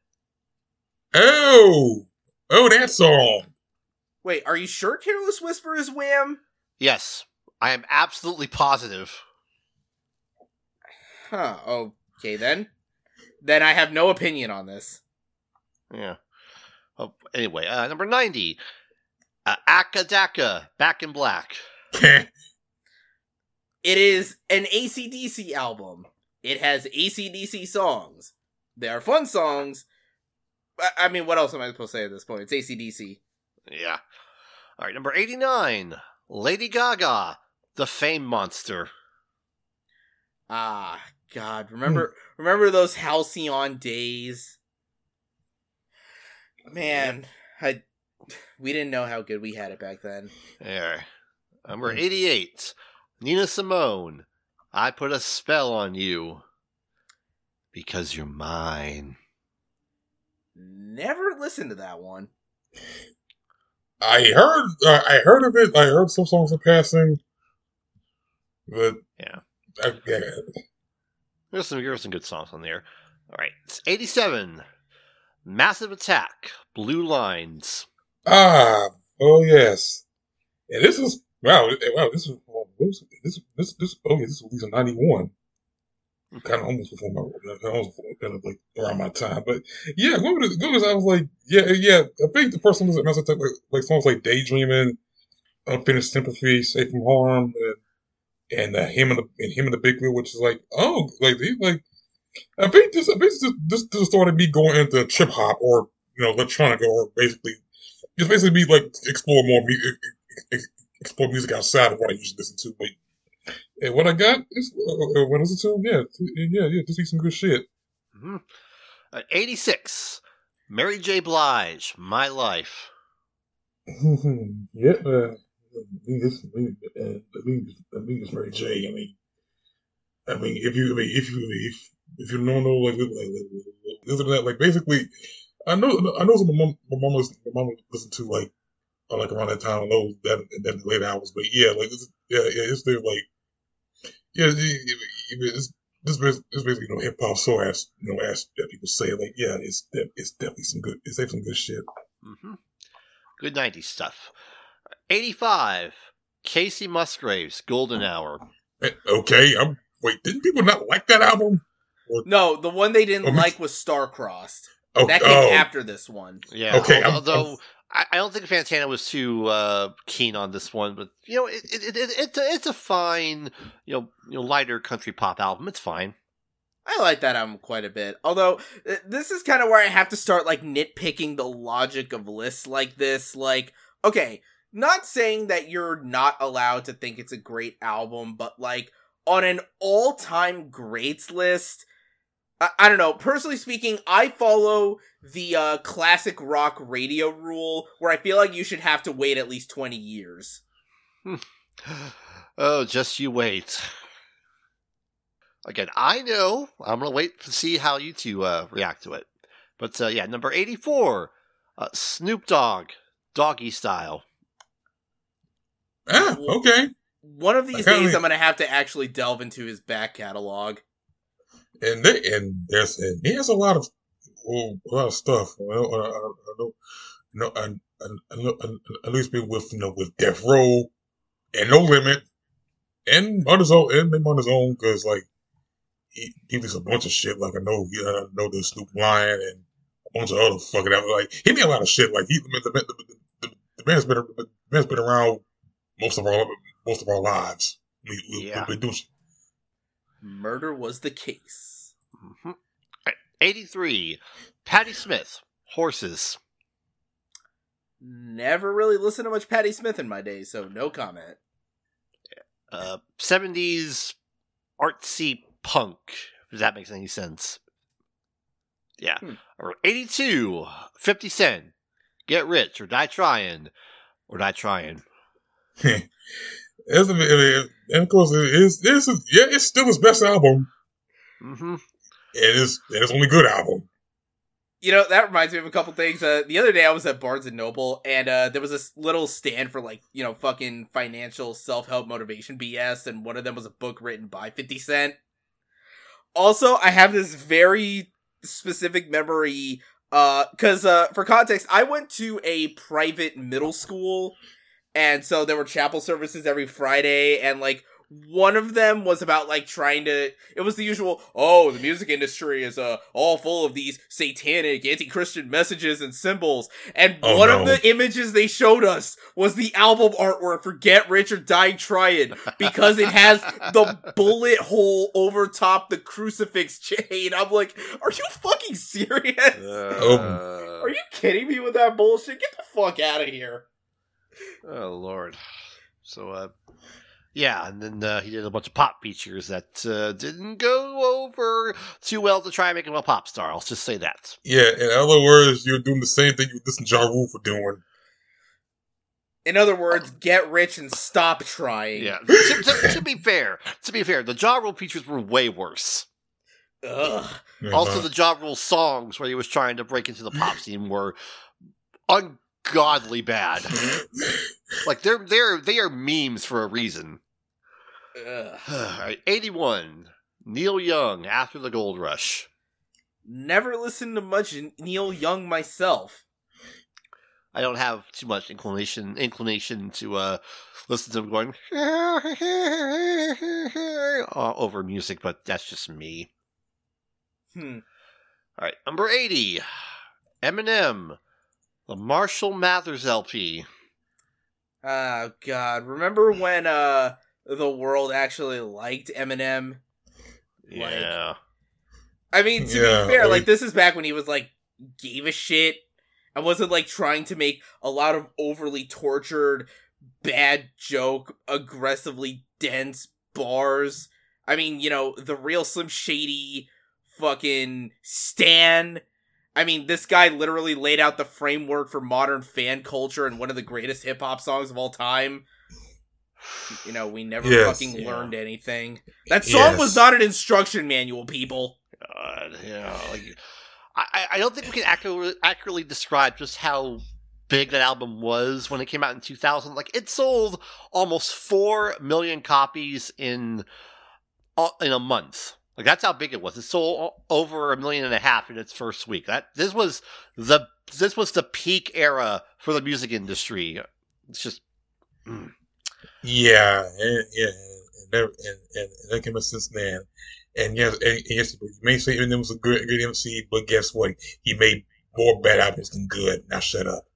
Oh, that song. Wait, are you sure Careless Whisper is Wham? Yes, I am absolutely positive. Huh, okay then. Then I have no opinion on this. Yeah. Oh, anyway, number 90, Akadaka, Back in Black. It is an AC/DC album. It has AC/DC songs. They are fun songs. I mean, what else am I supposed to say at this point? It's AC/DC. Yeah. All right, number 89, Lady Gaga, The Fame Monster. Ah, God. Remember those Halcyon days? Man, we didn't know how good we had it back then. Yeah. Number 88, Nina Simone, I Put a Spell on You. Because You're Mine. Never listened to that one. I heard of it. I heard some songs in passing. But yeah. There's some good songs on there. All right. It's 87, Massive Attack, Blue Lines. Oh yes. Yeah, this is this was released in 91. Kind of almost before kind of like around my time, but yeah, go with this. I was like, yeah. I think the first one was Massive Attack, like songs like Daydreaming, Unfinished Sympathy, Safe from Harm, and him and the Big Wheel, which is like, I think this started me going into trip hop or electronica, or basically be like explore music outside of what I usually listen to. But and what I got is what I listen to, just see some good shit. Mm-hmm. 86, Mary J. Blige, My Life. Yeah, I mean, it's Mary J. I mean, if you don't know like this and that. Like basically, I know some of my mom listened to like around that time. I know that late hours, but yeah, like it's there like it's basically hip hop. So as as that people say, like it's definitely some good. It's definitely some good shit. Mm-hmm. Good 90s stuff. 85. Casey Musgraves, Golden Hour. Okay, wait, didn't people not like that album? No, the one they didn't like was Star-Crossed. That came after this one. Yeah, okay, although I don't think Fantana was too keen on this one, but it's a fine lighter country pop album. It's fine. I like that album quite a bit. Although this is kind of where I have to start like nitpicking the logic of lists like this. Like, okay, not saying that you're not allowed to think it's a great album, but like on an all-time greats list, I don't know. Personally speaking, I follow the classic rock radio rule, where I feel like you should have to wait at least 20 years. Oh, just you wait. Again, I know. I'm going to wait to see how you two react to it. But number 84, Snoop Dogg, Doggy Style. Ah, okay. One of these days, I'm going to have to actually delve into his back catalog. And he has a lot of stuff. I at least been with Death Row and No Limit and on his own because like he does a bunch of shit. Like I know the Snoop Lion and a bunch of other fucking like he did a lot of shit. Like the band's been around most of our lives. We do. Murder Was the Case. Mm-hmm. 83. Patti Smith, Horses. Never really listened to much Patti Smith in my day, so no comment. 70s artsy punk, if that makes any sense. Yeah. 82. 50 Cent, Get Rich or Die Trying. Or Die Trying. And of course, it's still his best album. Mm-hmm. It's only good album. That reminds me of a couple things. The other day I was at Barnes & Noble, and there was this little stand for, like, fucking financial self-help motivation BS, and one of them was a book written by 50 Cent. Also, I have this very specific memory, because, for context, I went to a private middle school, and so there were chapel services every Friday, and, like, one of them was about, like, it was the usual, the music industry is, all full of these satanic, anti-Christian messages and symbols, and one of the images they showed us was the album artwork for Get Rich or Die Trying, because it has the bullet hole over top the crucifix chain. I'm like, are you fucking serious? Are you kidding me with that bullshit? Get the fuck out of here. Oh, Lord. So, yeah, and then he did a bunch of pop features that didn't go over too well to try and make him a pop star. I'll just say that. Yeah, in other words, you're doing the same thing you listen to Ja Rule for doing. In other words, get rich and stop trying. Yeah. To be fair, the Ja Rule features were way worse. Ugh. Also, the Ja Rule songs where he was trying to break into the pop scene were ungodly bad. Like they are memes for a reason. All right, 81. Neil Young, After the Gold Rush. Never listened to much Neil Young myself. I don't have too much inclination to listen to him going over music, but that's just me. All right, number 80. Eminem, the Marshall Mathers LP. Oh, God. Remember when the world actually liked Eminem? Yeah. I mean, to be fair, like, this is back when he was, like, gave a shit. I wasn't, like, trying to make a lot of overly tortured, bad joke, aggressively dense bars. I mean, the real Slim Shady fucking Stan. I mean, this guy literally laid out the framework for modern fan culture and one of the greatest hip-hop songs of all time. We never fucking learned anything. That song was not an instruction manual, people. God, I don't think we can accurately describe just how big that album was when it came out in 2000. Like, it sold almost 4 million copies in a month. Like, that's how big it was. It sold over 1.5 million in its first week. This was the peak era for the music industry. It's just Yeah, and that came out since then. And yes, you may say Eminem was a good MC, but guess what? He made more bad albums than good. Now shut up.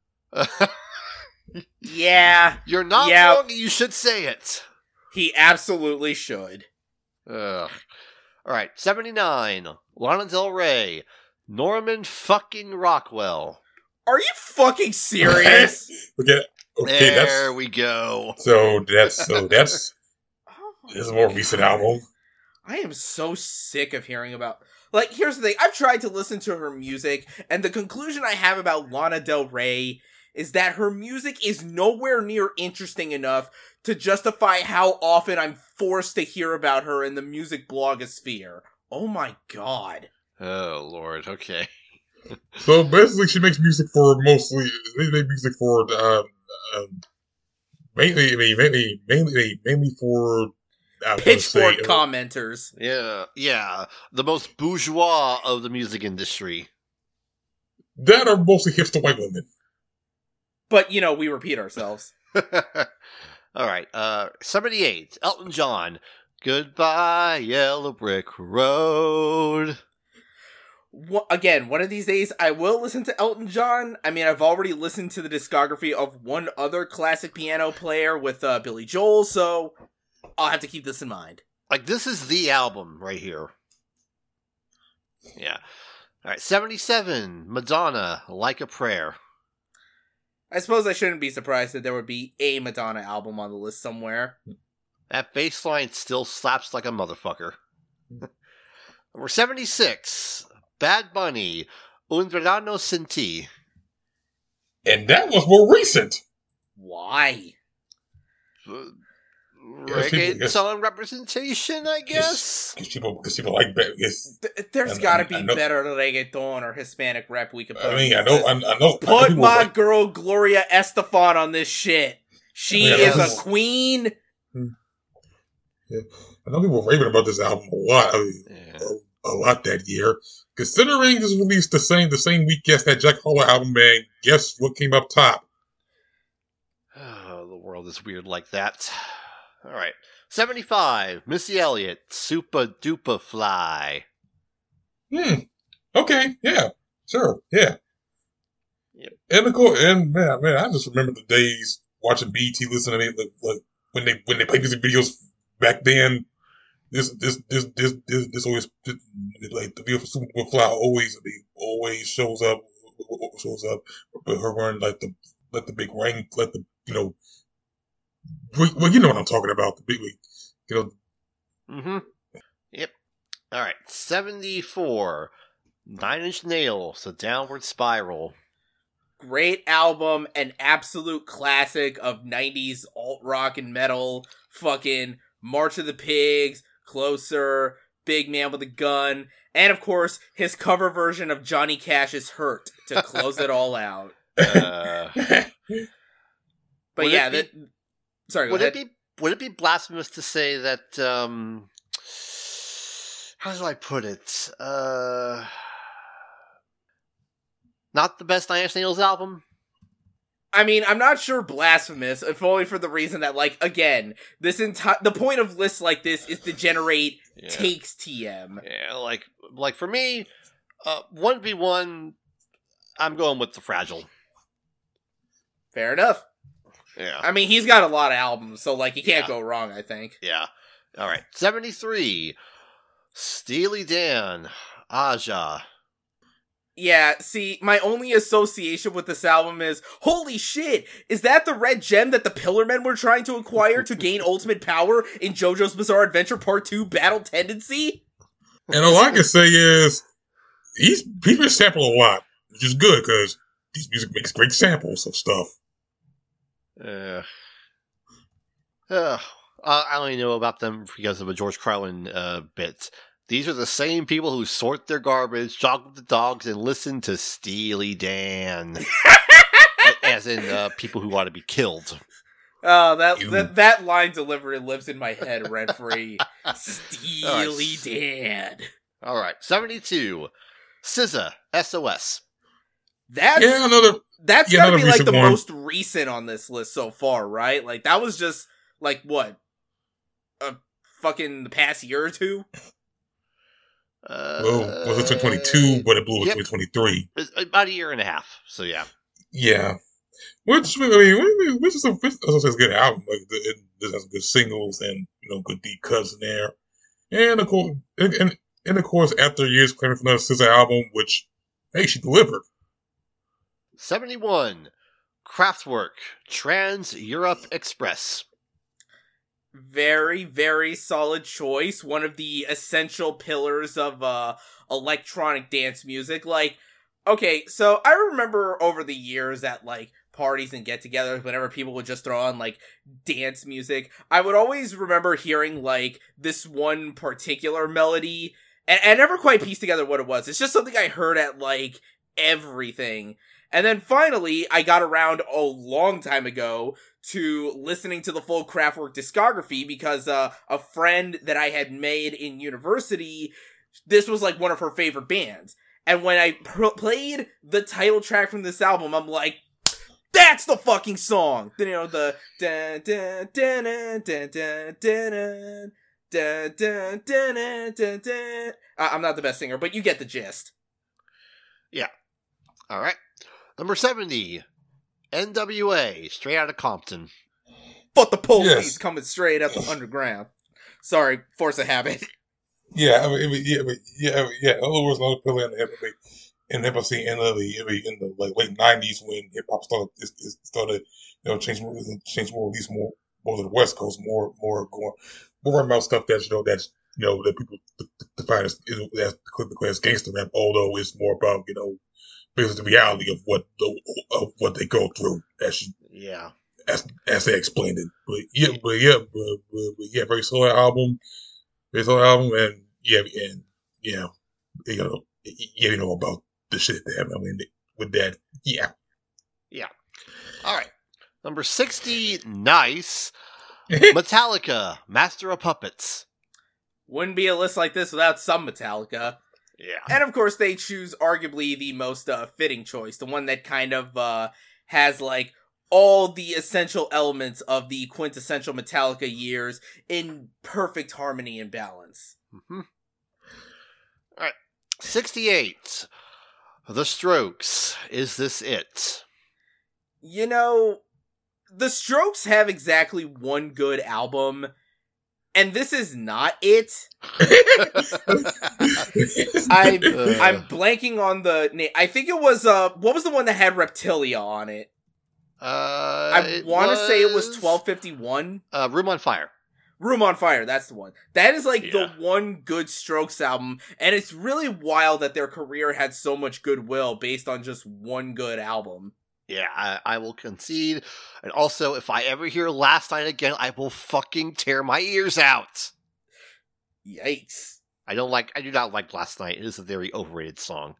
Yeah. You're not wrong. You should say it. He absolutely should. Ugh. All right, 79. Lana Del Rey, Norman fucking Rockwell. Are you fucking serious? Okay, there we go. So that's this is a more recent album. I am so sick of hearing about... Like, here's the thing. I've tried to listen to her music, and the conclusion I have about Lana Del Rey is that her music is nowhere near interesting enough to justify how often I'm forced to hear about her in the music blogosphere. Oh my god. Oh, Lord. Okay. So basically, she makes music for mostly... They make music for... mainly for... Pitchfork commenters. Yeah. The most bourgeois of the music industry. That are mostly hipster white women. But, we repeat ourselves. All right. 78. Elton John. Goodbye, Yellow Brick Road. Again, one of these days, I will listen to Elton John. I mean, I've already listened to the discography of one other classic piano player with Billy Joel, so... I'll have to keep this in mind. Like, this is the album right here. Yeah. All right, 77. Madonna, Like a Prayer. I suppose I shouldn't be surprised that there would be a Madonna album on the list somewhere. That bass line still slaps like a motherfucker. Number 76. Bad Bunny, Un Verano Sin Ti. And that was more recent. Why? Reggaeton representation, I guess. Because people like there's got to be better reggaeton or Hispanic rap we could put. I know. Put my girl Gloria Estefan on this shit. She is a queen. Yeah, I know people were raving about this album a lot. A lot that year. Considering this was released the same week as that Jack Harlow album, man. Guess what came up top? Oh, the world is weird like that. All right. 75. Missy Elliott, Super Duper Fly. Okay. Yeah. Sure. Yeah. Yep. And of course, man, I just remember the days watching BET, listening to me, like when they played music videos back then. This always, like, the video for Super Duper Fly always shows up. But her wearing like the big ring, like the well, you know what I'm talking about. The big, Mm-hmm. Yep. All right. 74. 9 Inch Nails, A Downward Spiral. Great album, an absolute classic of 90s alt-rock and metal. Fucking March of the Pigs, Closer, Big Man with a Gun, and of course, his cover version of Johnny Cash's Hurt to close it all out. But yeah, sorry, go ahead. Would it be blasphemous to say that, how do I put it? Not the best Nine Inch Nails album? I mean, I'm not sure blasphemous, if only for the reason that, like, again, the point of lists like this is to generate takes TM. Yeah, like for me, 1v1, I'm going with The Fragile. Fair enough. Yeah. I mean, he's got a lot of albums, so, like, you can't go wrong, I think. Yeah. All right. 73. Steely Dan, Aja. Yeah, see, my only association with this album is, holy shit, is that the red gem that the Pillarmen were trying to acquire to gain ultimate power in JoJo's Bizarre Adventure Part 2 Battle Tendency? And all I can say is, he's been sampling a lot, which is good, because his music makes great samples of stuff. I only know about them because of a George Carlin bit. These are the same people who sort their garbage, jog with the dogs, and listen to Steely Dan. As in people who ought to be killed. Oh, that line delivery lives in my head rent free. Steely Dan. All right, 72. SZA, SOS. That's gotta be like the most recent on this list so far, right? Like that was just like what, fucking the past year or two. Well, it was 2022, but it blew in 2023. About a year and a half. So yeah. Yeah. Which is a good album. Like it has some good singles and good deep cuts in there. And of course, after years claiming for another SZA album, which she delivered. 71. Kraftwerk, Trans Europe Express. Very, very solid choice. One of the essential pillars of electronic dance music. Like, okay, so I remember over the years at like parties and get-togethers, whenever people would just throw on like dance music, I would always remember hearing like this one particular melody, and I never quite pieced together what it was. It's just something I heard at like everything. And then finally, I got around a long time ago to listening to the full Kraftwerk discography because a friend that I had made in university, this was like one of her favorite bands. And when I played the title track from this album, I'm like, that's the fucking song! You know, the dun dun dun dun dun dun dun dun dun dun dun. I'm not the best singer, but you get the gist. Yeah. All right. Number 70, NWA, Straight Outta Compton. But the police coming straight up the underground. Sorry, force of habit. Yeah, I mean, yeah. In other words, another pillar in the hip hop scene in the like late '90s when hip hop started change more, at least more to the West Coast, more about stuff that's that people define as the class gangster rap, although it's more about basically the reality of what they go through as they explained it. But very solid album. Very solid album, and you know about the shit they have. I mean, with that, yeah. All right, number 60, nice. Metallica, Master of Puppets. Wouldn't be a list like this without some Metallica. Yeah. And of course, they choose arguably the most fitting choice, the one that kind of has like all the essential elements of the quintessential Metallica years in perfect harmony and balance. Mm-hmm. All right, 68. The Strokes. Is this it? The Strokes have exactly one good album, and this is not it. I'm blanking on the name. I think it was what was the one that had Reptilia on it? I want to say it was 1251. Room on Fire. Room on Fire, that's the one. That is like the one good Strokes album, and it's really wild that their career had so much goodwill based on just one good album. Yeah, I will concede. And also, if I ever hear Last Night again, I will fucking tear my ears out. Yikes. I do not like Last Night. It is a very overrated song.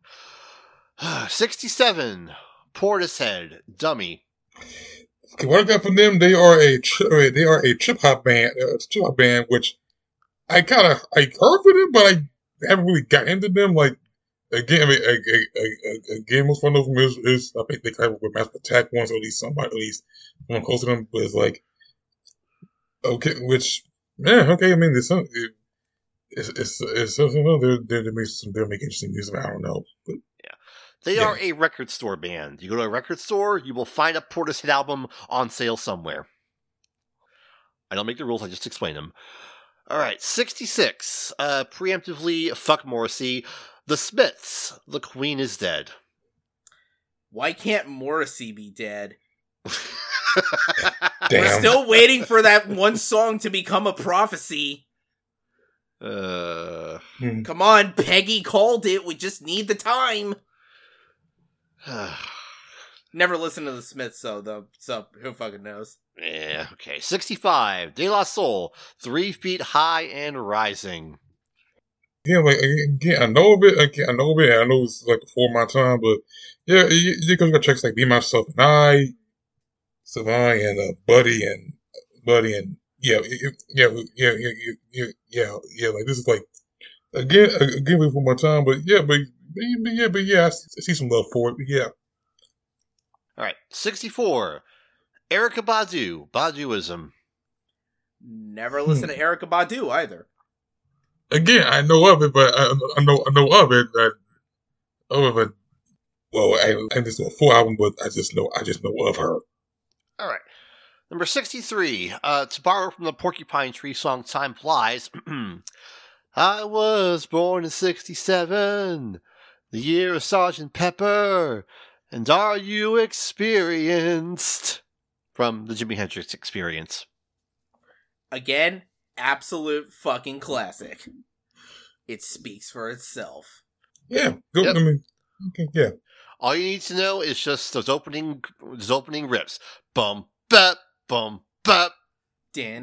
67. Portishead, Dummy. Okay, what I got from them, they are a trip hop band. Which I heard of them, but I haven't really got into them. Like again, most fun of them is I think they kind of with Massive Attack once, or at least someone close to them. But it's like okay, which okay. I mean, there's some. They're making interesting music. I don't know, but. They are a record store band. You go to a record store, you will find a Portishead album on sale somewhere. I don't make the rules, I just explain them. Alright, 66. Preemptively, fuck Morrissey. The Smiths, The Queen is Dead. Why can't Morrissey be dead? Damn. We're still waiting for that one song to become a prophecy. Come on, Peggy called it. We just need the time. Never listened to the Smiths, so who fucking knows? Yeah, okay. 65. De La Soul, 3 Feet High and Rising. again, I know of it. I know of it. I know it's like before my time, but yeah, you got tracks like "Be Myself and I," Savine, and Buddy, and yeah. Like this is like again before my time, but yeah, I see some love for it. But yeah, All right, 64. Erykah Badu, Baduism. Never listened to Erykah Badu either. again, I know of it, but I know of it. Well, I listen to a full album, but I just know of her. All right. Number 63, to borrow from the Porcupine Tree song Time Flies. I was born in 67, the year of Sgt. Pepper, and are you experienced? From the Jimi Hendrix Experience. Again, absolute fucking classic. It speaks for itself. Yeah, go. Yep. I mean, okay, yeah. All you need to know is just those opening riffs. Bum, bap, bum, bap. Yep.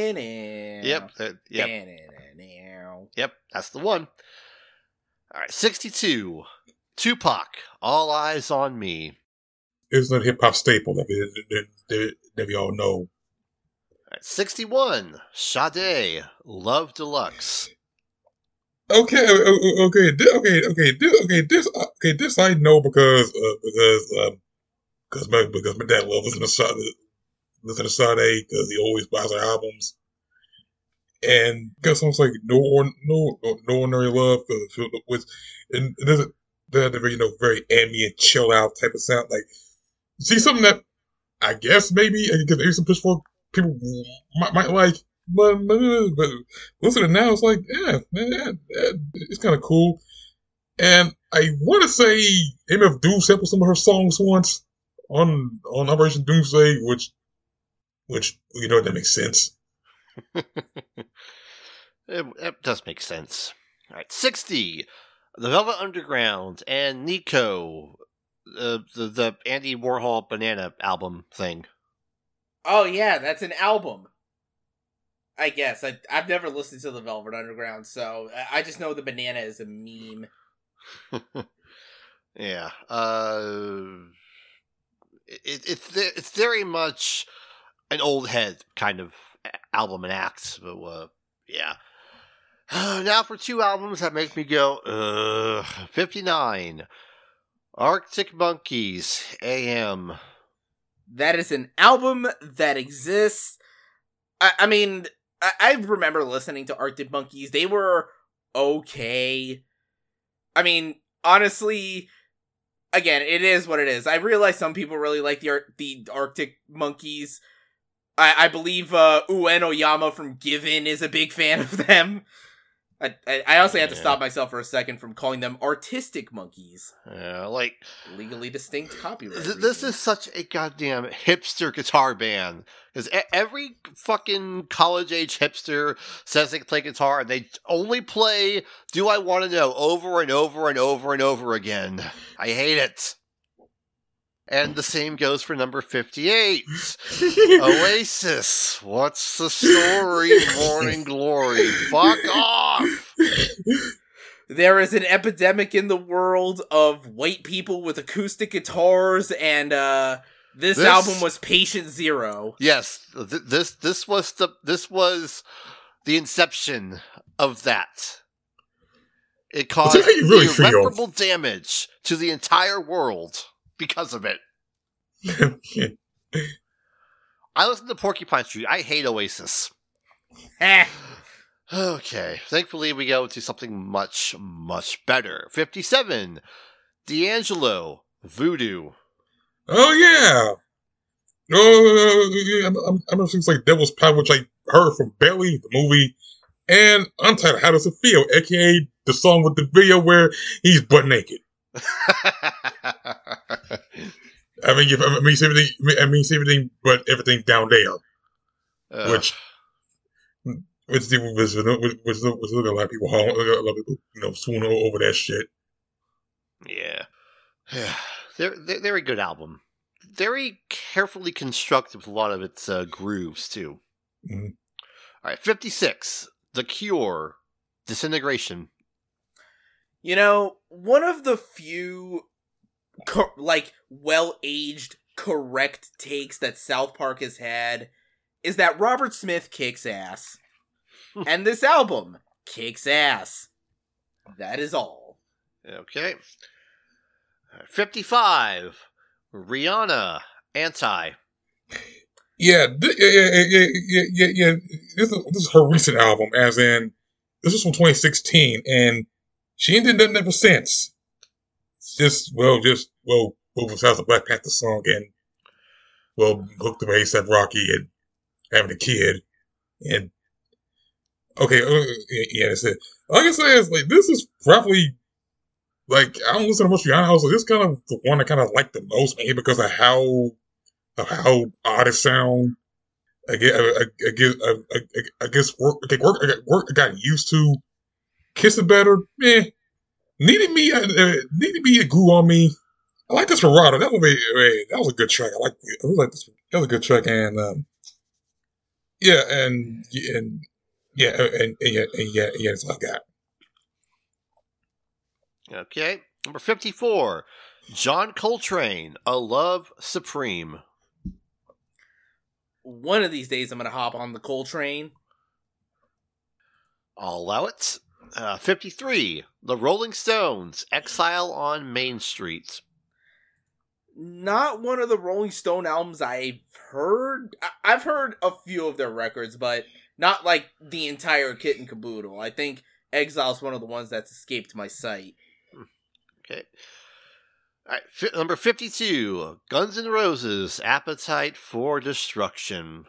Yep, that's the one. All right, 62. Tupac, All Eyes on Me. It's a hip hop staple that we all know. All right, 61. Sade, Love Deluxe. Okay. This I know because my dad loves listening to Sade because he always buys our albums. And guess songs like No Ordinary Love with and there's the very ambient, chill out type of sound. Like, see something that I guess maybe some Pitchfork people might like, but listening now, it's like yeah, it's kind of cool. And I want to say MF Doom sampled some of her songs once on Operation Doomsday, which that makes sense. It does make sense. All right, 60. The Velvet Underground and Nico, the Andy Warhol Banana album thing. Oh yeah, that's an album. I guess I've never listened to the Velvet Underground, so I just know the banana is a meme. Yeah, it's very much an old head kind of album and act, but yeah. Now for two albums that make me go, 59. Arctic Monkeys, AM. That is an album that exists. I mean, I remember listening to Arctic Monkeys. They were okay. I mean, honestly, again, it is what it is. I realize some people really like the Arctic Monkeys. I believe Uen Oyama from Given is a big fan of them. I also had to stop myself for a second from calling them artistic monkeys. Like legally distinct copyright. This is such a goddamn hipster guitar band. Because every fucking college-age hipster says they can play guitar, and they only play Do I Want to Know over and over and over and over again. I hate it. And the same goes for number 58. Oasis. What's the story? Morning Glory. Fuck off! There is an epidemic in the world of white people with acoustic guitars, and this album was Patient Zero. Yes, this was the inception of that. It caused irreparable damage to the entire world. Because of it. I listen to Porcupine Tree. I hate Oasis. Okay. Thankfully, we go to something much, much better. 57. D'Angelo. Voodoo. Oh, yeah. I remember things like Devil's Power, which I heard from Belly, the movie, and Untitled, How Does It Feel? A.K.A. the song with the video where he's butt naked. See everything, but everything down there, which was looking a lot of people, swoon over that shit. Yeah, they're a good album, very carefully constructed with a lot of its grooves too. Mm-hmm. All right, 56. The Cure, Disintegration. You know, one of the few, well-aged, correct takes that South Park has had is that Robert Smith kicks ass. And this album kicks ass. That is all. Okay. 55. Rihanna, Anti. Yeah. This is her recent album, as in, this is from 2016, and she ain't done nothing ever since. It's besides the Black Panther song and, hooked up A$AP Rocky and having a kid. And, okay, yeah, that's it. Like I said, this is probably, I don't listen to much Rihanna, so this is kind of the one I kind of like the most, maybe because of how odd it sounds. I guess work I got used to. Kissing Better, Needed Me, it grew on me. I like this Ferrado. That was a good track. I really like this. That was a good track, and that's all I got. Okay, number 54, John Coltrane, A Love Supreme. One of these days I'm going to hop on the Coltrane. I'll allow it. 53, The Rolling Stones, Exile on Main Street. Not one of the Rolling Stone albums I've heard. I've heard a few of their records, but not like the entire kit and caboodle. I think Exile's one of the ones that's escaped my sight. Okay. All right, number 52, Guns N' Roses, Appetite for Destruction.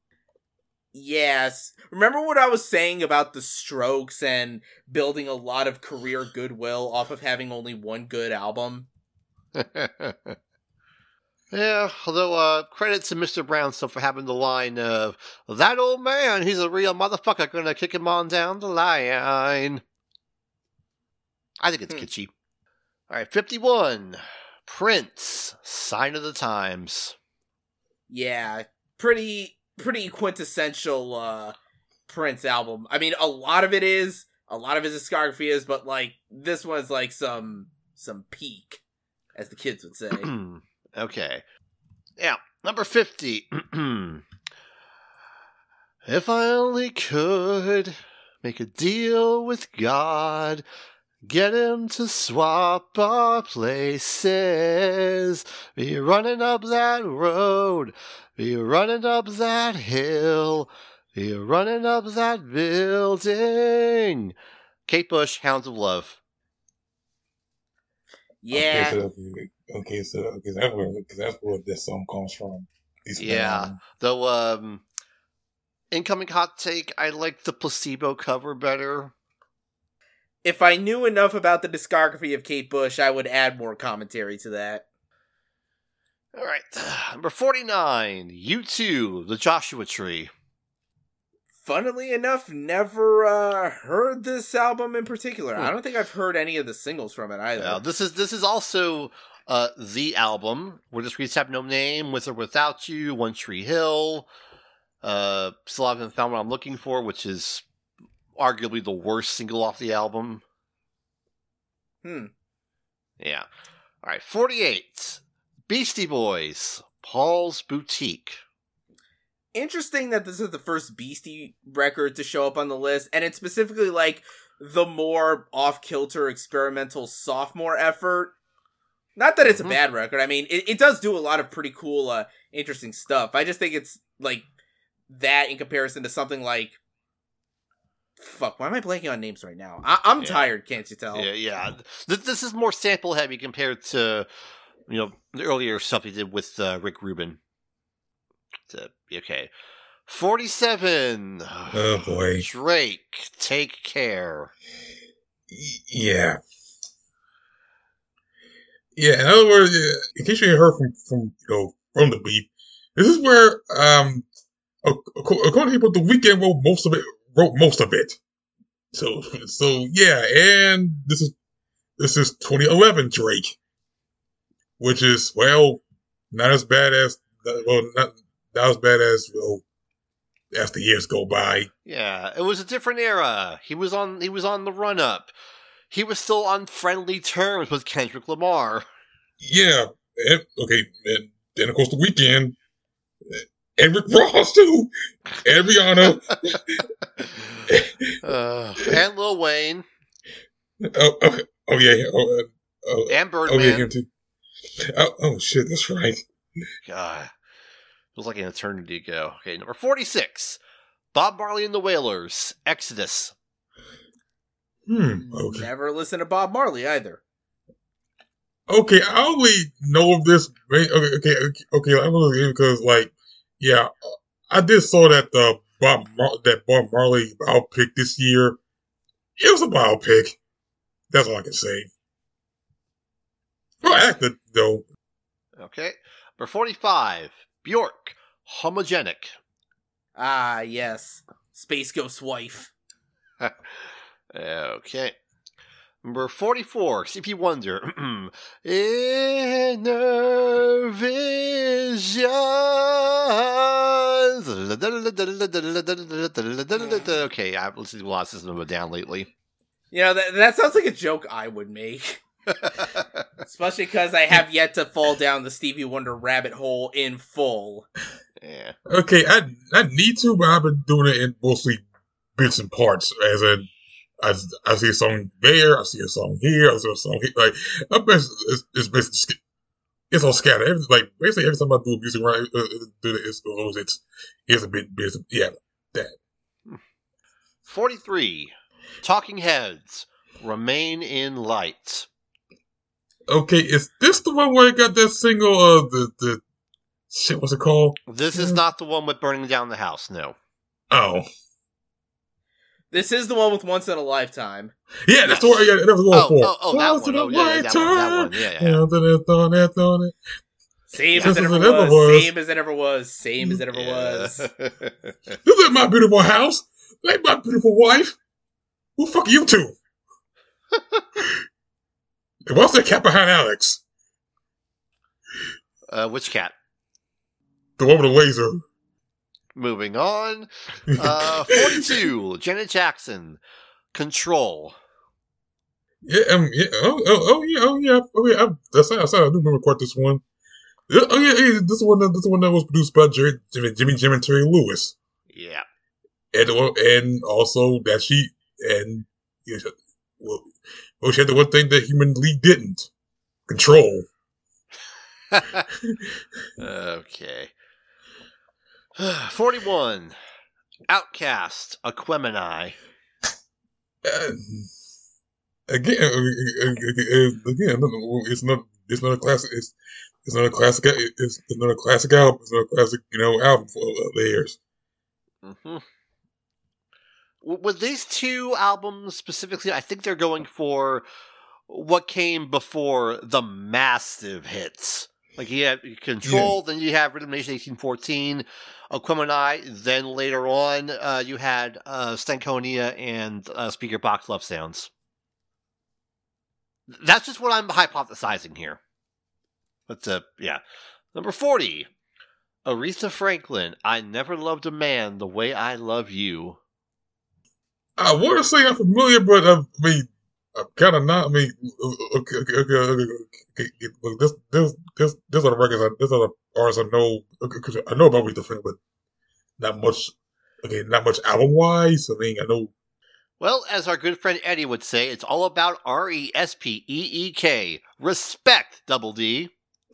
Yes. Remember what I was saying about the Strokes and building a lot of career goodwill off of having only one good album? Yeah, although credit to Mr. Brownstone for having the line of, that old man, he's a real motherfucker, gonna kick him on down the line. I think it's kitschy. All right, 51, Prince, Sign of the Times. Yeah, pretty quintessential Prince album. I mean, a lot of his discography is, but this one's some peak, as the kids would say. Okay. Yeah, number 50. If I only could make a deal with God, get him to swap our places, be running up that road, be running up that hill, be running up that building. Kate Bush, Hounds of Love. Yeah. Okay, so that's where this song comes from. Yeah, though, incoming hot take, I like the Placebo cover better. If I knew enough about the discography of Kate Bush, I would add more commentary to that. All right, number 49, U2, The Joshua Tree. Funnily enough, never heard this album in particular. I don't think I've heard any of the singles from it either. This is also the album where the streets have no name, With or Without You, One Tree Hill. Still haven't found what I'm looking for, which is arguably the worst single off the album. Yeah. All right, 48, Beastie Boys, Paul's Boutique. Interesting that this is the first Beastie record to show up on the list, and it's specifically the more off-kilter experimental sophomore effort. Not that it's a bad record. I mean, it does do a lot of pretty cool, interesting stuff. I just think it's that in comparison to something like... Fuck, why am I blanking on names right now? I'm tired, can't you tell? Yeah. This is more sample-heavy compared to, the earlier stuff he did with Rick Rubin. Okay. 47. Oh, boy. Drake, Take Care. Yeah. Yeah, in other words, in case you ain't heard from the beat, this is where, according to people, The Weeknd wrote most of it. So yeah, and this is 2011 Drake, which is, not as bad as, not as bad as the years go by. Yeah, it was a different era. He was on the run up. he was still on friendly terms with Kendrick Lamar. Yeah. Okay. And then, of course, The Weeknd. And Rick Ross, too. And Rihanna. And Lil Wayne. Oh yeah. And Birdman. Oh, yeah, him too. Oh, shit, that's right. God. Feels like an eternity ago. Okay, number 46. Bob Marley and the Wailers. Exodus. Okay. Never listen to Bob Marley either. Okay, I only know of this. Okay. I'm gonna because, like, yeah, I did saw that Bob Marley biopic this year. It was a biopic. That's all I can say. Well, acted though. Okay, number 45. Bjork. Homogenic. Ah, yes. Space Ghost's wife. Okay. Number 44, CP Wonder. Inner Visions. Okay, I've listened to a lot of System of a Down lately. You know, that sounds like a joke I would make. Especially because I have yet to fall down the Stevie Wonder rabbit hole in full. Yeah. Okay, I need to, but I've been doing it in mostly bits and parts. As in, I see a song there, I see a song here, I see a song here. Like, it's basically it's all scattered. Basically every time I do music, right, it's a bit yeah, that. 43, Talking Heads. Remain in Light. Okay, is this the one where I got that single? The shit, what's it called? This is not the one with Burning Down the House. No. Oh. This is the one with Once in a Lifetime. Yeah, that's the one. Yeah, that was the one for. That one. Oh, yeah, that one. Yeah. Same as it ever was. Same as it ever was. Same as it ever was. This is my beautiful house. Like my beautiful wife. Who the fuck are you two? What's the cat behind Alex? Which cat? The one with the laser. Moving on. 42, Janet Jackson. Control. Yeah, yeah. That's I do remember quite this one. Oh yeah, this one that was produced by Jimmy Jim and Terry Lewis. Yeah. And also that she had the one thing that Human League didn't. Control. Okay. 41. Outcast. Aquemini. Again, it's not a classic. It's not a classic. It's not a classic album. It's not a classic, album for theirs. Mm-hmm. With these two albums specifically, I think they're going for what came before the massive hits. Like you have Control, then you have Rhythm Nation 1814, Aquemini, then later on you had Stankonia and Speaker Box Love Sounds. That's just what I'm hypothesizing here. But yeah. Number 40, Aretha Franklin, I Never Loved a Man the Way I Love You. I want to say I'm familiar, but I mean, I'm kind of not. I mean, okay. There's other records. There's other artists I know. I know about Aretha Franklin, but not much. Okay, not much album wise. I mean, I know. Well, as our good friend Eddie would say, it's all about RESPEEK. Respect, Double D.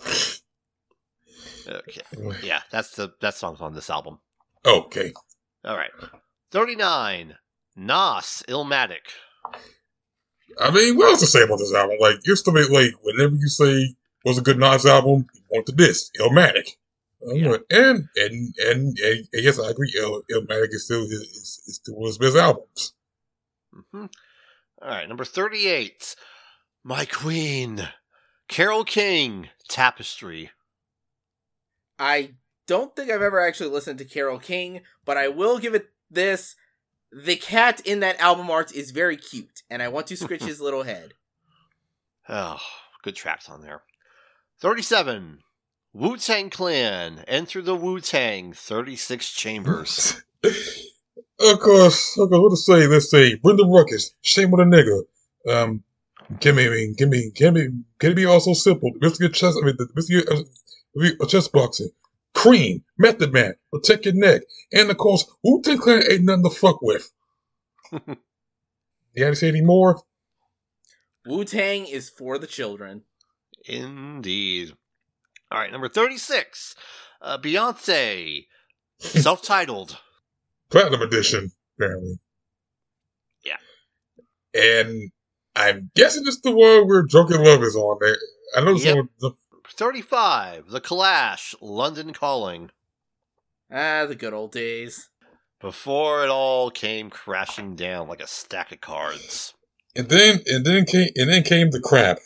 Okay, yeah, that's songs on this album. Okay. All right. 39. Nas, Illmatic. I mean, what else to say about this album? Like, used to be like, whenever you say what's a good Nas album, you want the disc, Illmatic. Yeah. And yes, I agree. Illmatic is still one of his best albums. Mm-hmm. All right, number 38. My Queen, Carole King, Tapestry. I don't think I've ever actually listened to Carole King, but I will give it this. The cat in that album art is very cute, and I want to scratch his little head. Oh, good tracks on there. 37. Wu-Tang Clan. Enter the Wu-Tang. 36 Chambers. Of course. What to say? Let's say Brenda Ruckus. Shame on a Nigga. Can it be also simple? Mr. Chess, I mean, Mr. Chess boxing, Cream, Method Man, Protect Your Neck, and of course, Wu-Tang Clan ain't nothing to fuck with. You have to say any more? Wu-Tang is for the children. Indeed. All right, number 36. Beyonce. Self-titled. Platinum edition, apparently. Yeah. And I'm guessing it's the one where Drunken Love is on there. I know someone... 35. The Clash. London Calling. The good old days. Before it all came crashing down like a stack of cards. And then came the crap.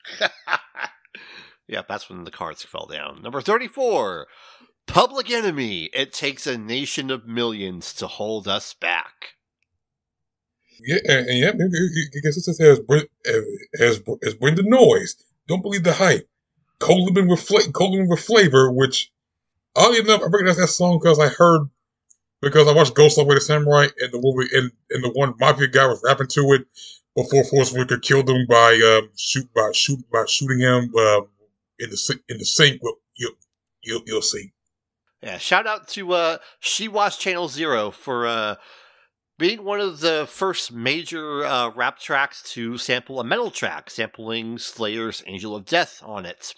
Yeah, that's when the cards fell down. Number 34. Public Enemy. It takes a nation of millions to hold us back. Yeah, I guess it says has bring the noise. Don't believe the hype. Coleman with flavor, which oddly enough, I recognize that song because I watched Ghost Like the Samurai, and the movie and the one mafia guy was rapping to it before Forrest Whitaker killed him by shooting him in the sink. Well, you'll see. Yeah, shout out to She Watched Channel Zero for being one of the first major rap tracks to sample a metal track, sampling Slayer's Angel of Death on it.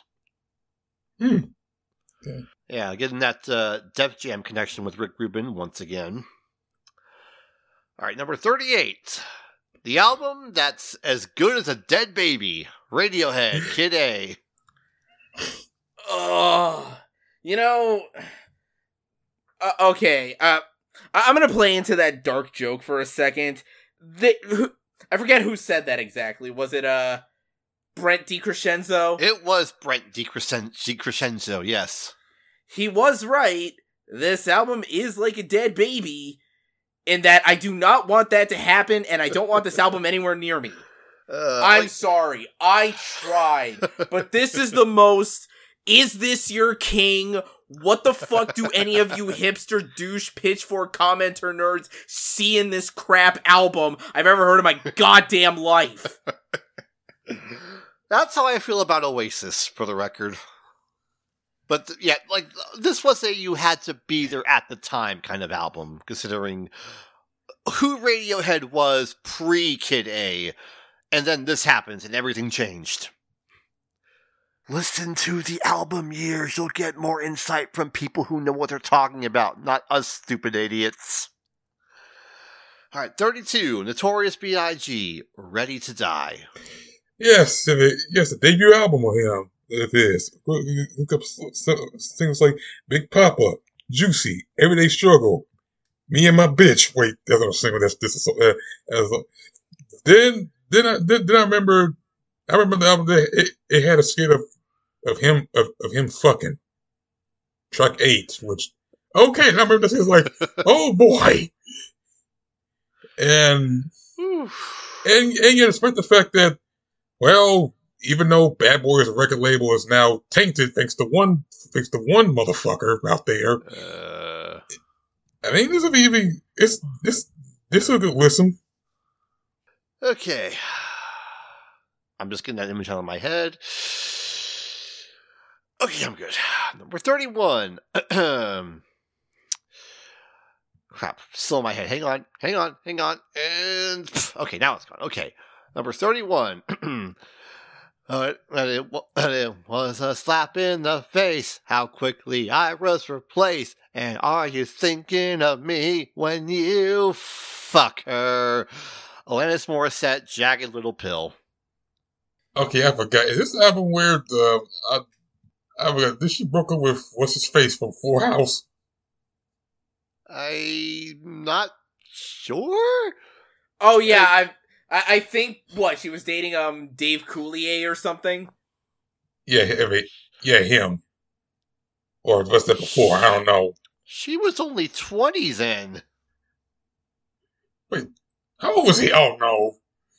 Okay. Yeah, getting that Def Jam connection with Rick Rubin once again. All right, number 38. The album that's as good as a dead baby. Radiohead, Kid A. Okay. I'm gonna play into that dark joke for a second. I forget who said that exactly. Was it Brent DiCrescenzo? It was Brent DiCrescenzo, yes. He was right. This album is like a dead baby, in that I do not want that to happen, and I don't want this album anywhere near me. I'm sorry. I tried. But this is the most, is this your king? What the fuck do any of you hipster douche pitchfork commenter nerds see in this crap album I've ever heard in my goddamn life? That's how I feel about Oasis, for the record. But yeah, like, this was a you had to be there at the time kind of album, considering who Radiohead was pre-Kid A, and then this happens and everything changed. Listen to the album years, you'll get more insight from people who know what they're talking about, not us stupid idiots. Alright, 32, Notorious B.I.G., Ready to Die. Yes, the debut album of him. It is. Look up things like Big Papa, Juicy, Everyday Struggle, Me and My Bitch. Wait, that's what I'm saying. Then I remember the album that it had a skit of him fucking. Track 8, which okay, and I remember this is like, oh boy, and yeah, despite the fact that, well, even though Bad Boy as a record label is now tainted thanks to one motherfucker out there. I mean, this is a good listen. Okay. I'm just getting that image out of my head. Okay, I'm good. Number 31. Crap, still in my head. Hang on. And okay, now it's gone. Okay. Number 31. It was a slap in the face, how quickly I was replaced. And are you thinking of me when you fuck her? Alanis Morissette, Jagged Little Pill. Okay, I forgot. Is this the album where I forgot, did she broke up with what's his face from Full House? I'm not sure. Oh yeah, I think she was dating Dave Coulier or something. Yeah, him. Or was that before? I don't know. She was only 20 then. Wait, how old was he? Oh no.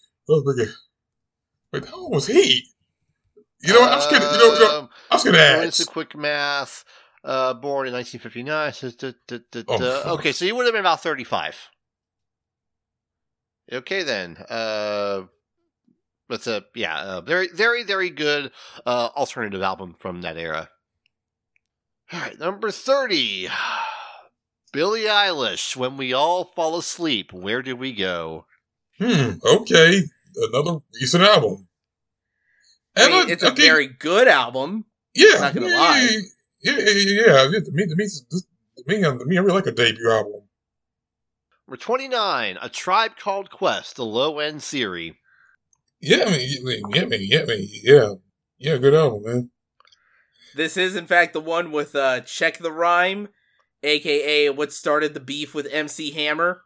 Wait, how old was he? You know what? I'm scared. I was gonna ask. It's a quick math. Born in 1959. Oh, okay, so you would have been about 35. Okay then. It's a very, very, very good alternative album from that era. All right, number 30. Billie Eilish, When We All Fall Asleep, Where Do We Go? Okay. Another decent album. I mean, it's a very good album. Yeah. Not gonna lie. Yeah. To me, I really like a debut album. Number 29. A Tribe Called Quest, the low-end series. Yeah, good album, man. This is, in fact, the one with Check the Rhyme, a.k.a. what started the beef with MC Hammer.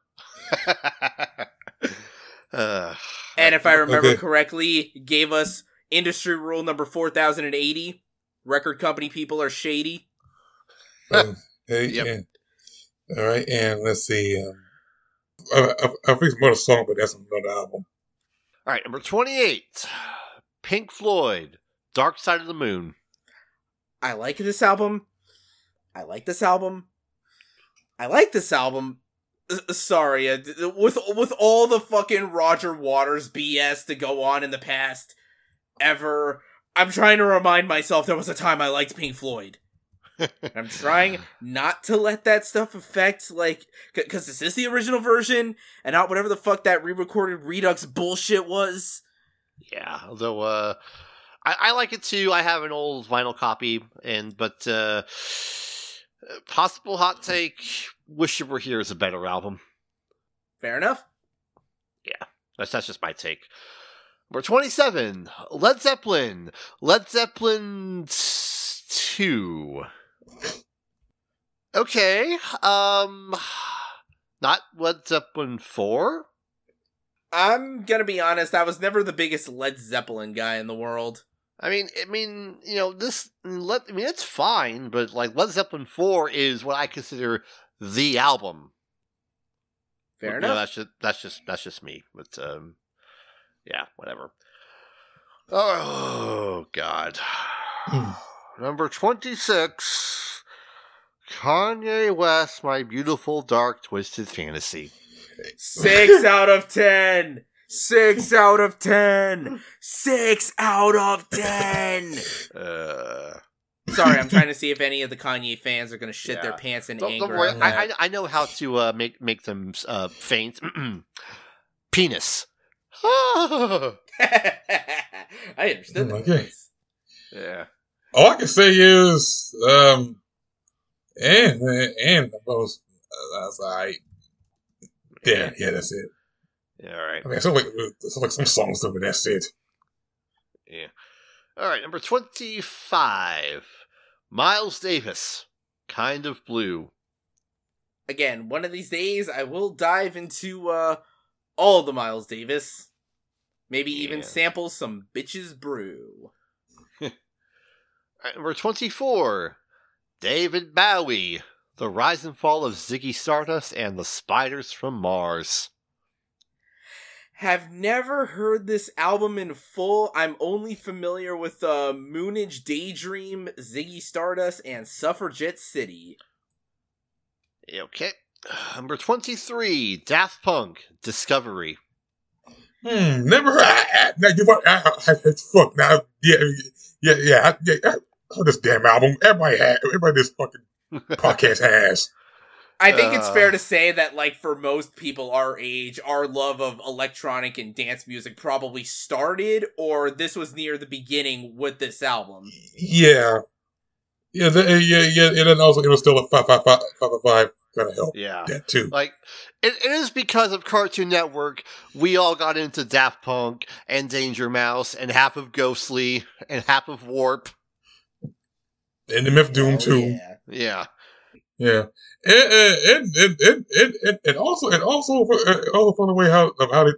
And if I remember correctly, gave us industry rule number 4080. Record company people are shady. Yeah. All right, and let's see. I think some other song, but that's another album. All right, number 28. Pink Floyd, Dark Side of the Moon. I like this album. Sorry, with all the fucking Roger Waters BS to go on in the past ever, I'm trying to remind myself there was a time I liked Pink Floyd. I'm trying not to let that stuff affect, like, because this is the original version, and not whatever the fuck that re-recorded Redux bullshit was. Yeah, although, I like it too. I have an old vinyl copy, but possible hot take, Wish You Were Here is a better album. Fair enough. Yeah, that's just my take. Number 27, Led Zeppelin 2. Okay, not Led Zeppelin 4? I'm gonna be honest, I was never the biggest Led Zeppelin guy in the world. I mean, you know, it's fine, but like Led Zeppelin 4 is what I consider the album. Fair enough. That's just me. But yeah, whatever. Oh God. Number 26, Kanye West, My Beautiful Dark Twisted Fantasy. 6 out of 10. 6 out of 10. 6 out of 10. Sorry, I'm trying to see if any of the Kanye fans are going to shit their pants in anger. Don't worry, I know how to make them faint. Penis. I understood that. Okay. Yeah. All I can say is, and those, that's alright. Yeah, that's it. Yeah, all right. I mean, it's like some songs, but that's it. Yeah. All right, number 25, Miles Davis, Kind of Blue. Again, one of these days, I will dive into all the Miles Davis. Maybe even sample some Bitches Brew. All right, number 24, David Bowie, The Rise and Fall of Ziggy Stardust and the Spiders from Mars. Have never heard this album in full. I'm only familiar with Moonage Daydream, Ziggy Stardust, and Suffragette City. Okay. Number 23, Daft Punk, Discovery. Never heard. Fuck now. Yeah. I heard this damn album. Everybody this fucking podcast has. I think it's fair to say that, like, for most people our age, our love of electronic and dance music probably started, or this was near the beginning with this album. Yeah. And then also it was still a 555 kind of help. Yeah, that too. Like it is because of Cartoon Network we all got into Daft Punk and Danger Mouse and half of Ghostly and half of Warp and the Myth Doom too. Yeah. Yeah, and also from the way how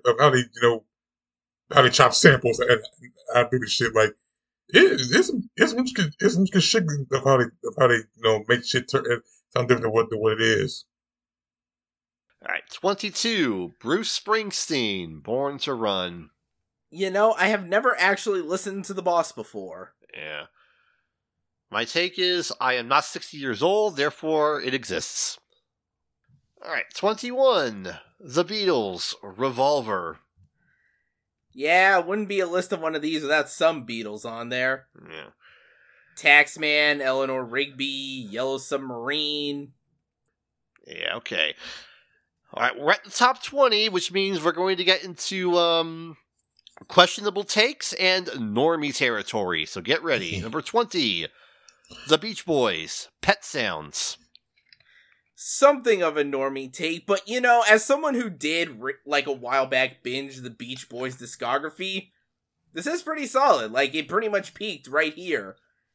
they chop samples and how they do this shit, like it's some good shit of how they make shit sound different than what it is. All right, 22, Bruce Springsteen, Born to Run. I have never actually listened to The Boss before. Yeah. My take is, I am not 60 years old, therefore it exists. Alright, 21. The Beatles, Revolver. Yeah, it wouldn't be a list of one of these without some Beatles on there. Yeah. Taxman, Eleanor Rigby, Yellow Submarine. Yeah, okay. All right, we're at the top 20, which means we're going to get into questionable takes and normie territory. So get ready. Number 20, The Beach Boys, Pet Sounds. Something of a normie take, but as someone who did, like a while back, binge the Beach Boys discography, this is pretty solid. Like, it pretty much peaked right here.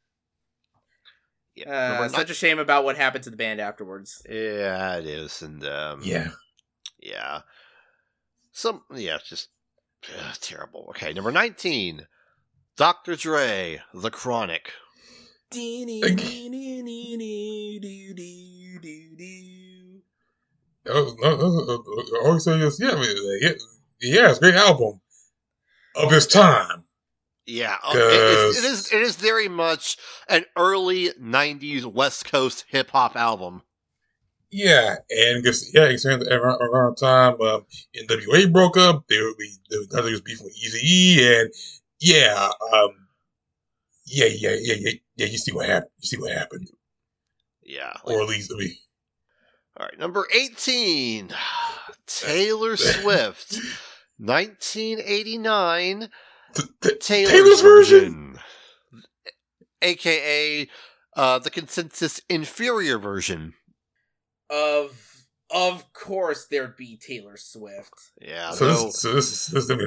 Yeah, such a shame about what happened to the band afterwards. Yeah, it is, and Yeah. It's just terrible. Okay, number 19, Dr. Dre, The Chronic. I always say this. Yeah, it's a great album of its time. Yeah, it is very much an early '90s West Coast hip hop album. Yeah, and around the time NWA broke up, they was beefing with Eazy-E, and you see what happened. Yeah, or at least all right, number 18, Taylor Swift, 1989. Taylor's version, aka the consensus inferior version. Of course, there'd be Taylor Swift. Yeah. This is a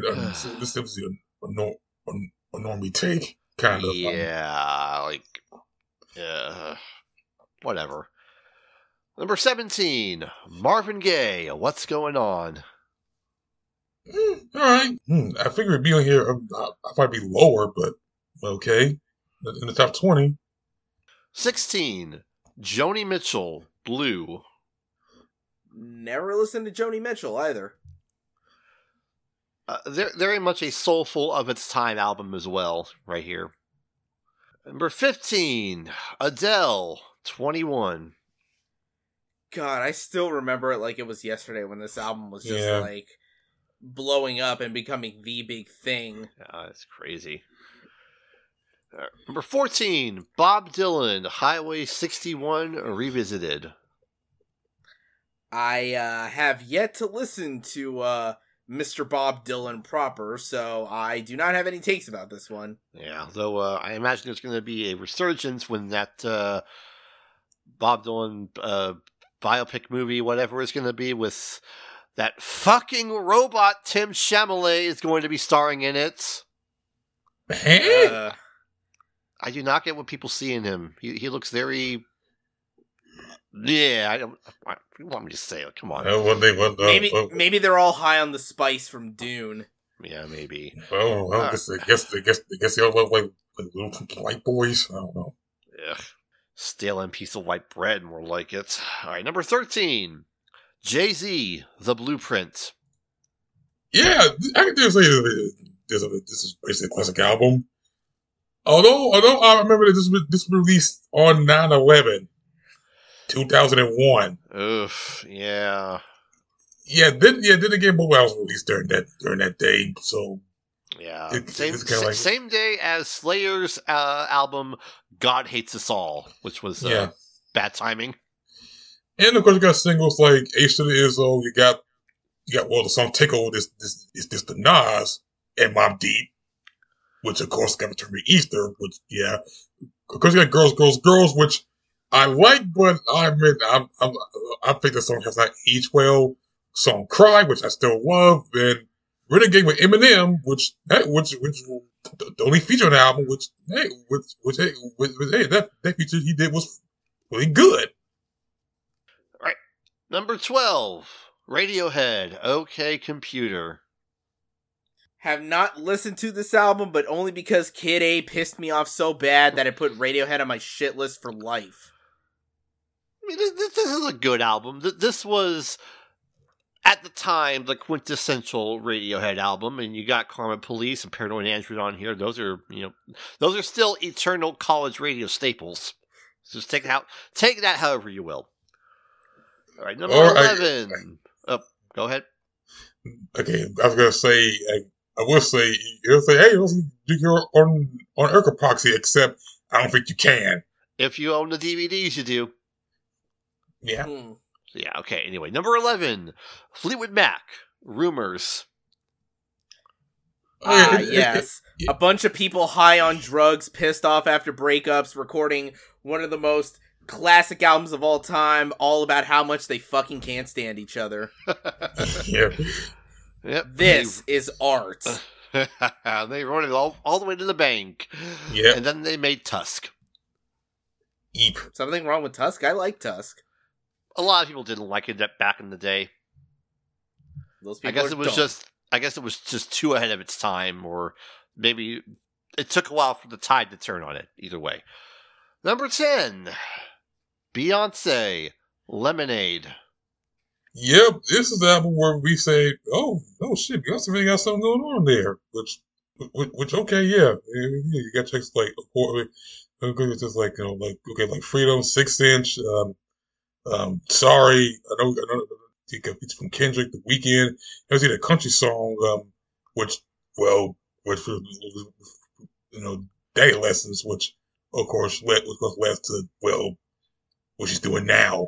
normie take, kind of. Yeah, whatever. Number 17, Marvin Gaye, What's Going On? All right. I figured it'd be on here. I'd probably be lower, but okay. In the top 20. 16, Joni Mitchell, Blue. Never listened to Joni Mitchell either. They're very much a soulful of its time album as well, right here. Number 15, Adele, 21. God, I still remember it like it was yesterday when this album was just like blowing up and becoming the big thing. That's crazy. Number 14, Bob Dylan, Highway 61 Revisited. I have yet to listen to Mr. Bob Dylan proper, so I do not have any takes about this one. Yeah, though I imagine there's going to be a resurgence when that Bob Dylan biopic movie, whatever it's going to be, with that fucking robot Tim Chalamet is going to be starring in it. I do not get what people see in him. He looks very... Yeah, I don't want me to say it. Come on. Maybe they're all high on the spice from Dune. Yeah, maybe. Well, I guess they all look like little white boys. I don't know. Yeah, stale and piece of white bread, more like it. All right, number 13, Jay-Z, The Blueprint. Yeah, I can just say this is basically a classic album. Although I remember that this was released on 9/11. 2001. Oof, yeah. Then again, Bowie was released during that day, so yeah. Same day as Slayer's album God Hates Us All, which was bad timing. And of course you got singles like Ace to the Izzo, you got the song Takeover, this the Nas and Mobb Deep, which of course got to be Easter, which of course you got Girls, which I like, but I admit I think the song has not aged well. Song Cry, which I still love, and Renegade with Eminem, which the only feature on the album, that feature he did was really good. All right, number 12, Radiohead, OK Computer. Have not listened to this album, but only because Kid A pissed me off so bad that I put Radiohead on my shit list for life. I mean, this is a good album. This was, at the time, the quintessential Radiohead album, and you got Karma Police and Paranoid Android on here. Those are still eternal college radio staples. So just take that however you will. All right, number 11. Go ahead. Okay, I was gonna say I will say, he'll say, hey, listen, you're on Ergoproxy, except I don't think you can. If you own the DVDs, you do. Yeah. Yeah, okay. Anyway, number 11, Fleetwood Mac, Rumors. Yes. A bunch of people high on drugs, pissed off after breakups, recording one of the most classic albums of all time, all about how much they fucking can't stand each other. Yeah. Yep. This is art. They wrote it all the way to the bank. Yeah. And then they made Tusk. Eep. Something wrong with Tusk? I like Tusk. A lot of people didn't like it back in the day. Those I people guess it was just too ahead of its time, or maybe it took a while for the tide to turn on it. Either way. Number 10, Beyonce, Lemonade. Yep, this is the album where we say, oh shit, Beyonce really got something going on there. Which okay, yeah. You got checks like, it's just like, like Freedom, 6 Inch, Sorry, I know you got beats from Kendrick, The Weeknd. There's a country song, which was, Daddy Lessons, which of course led to, what she's doing now.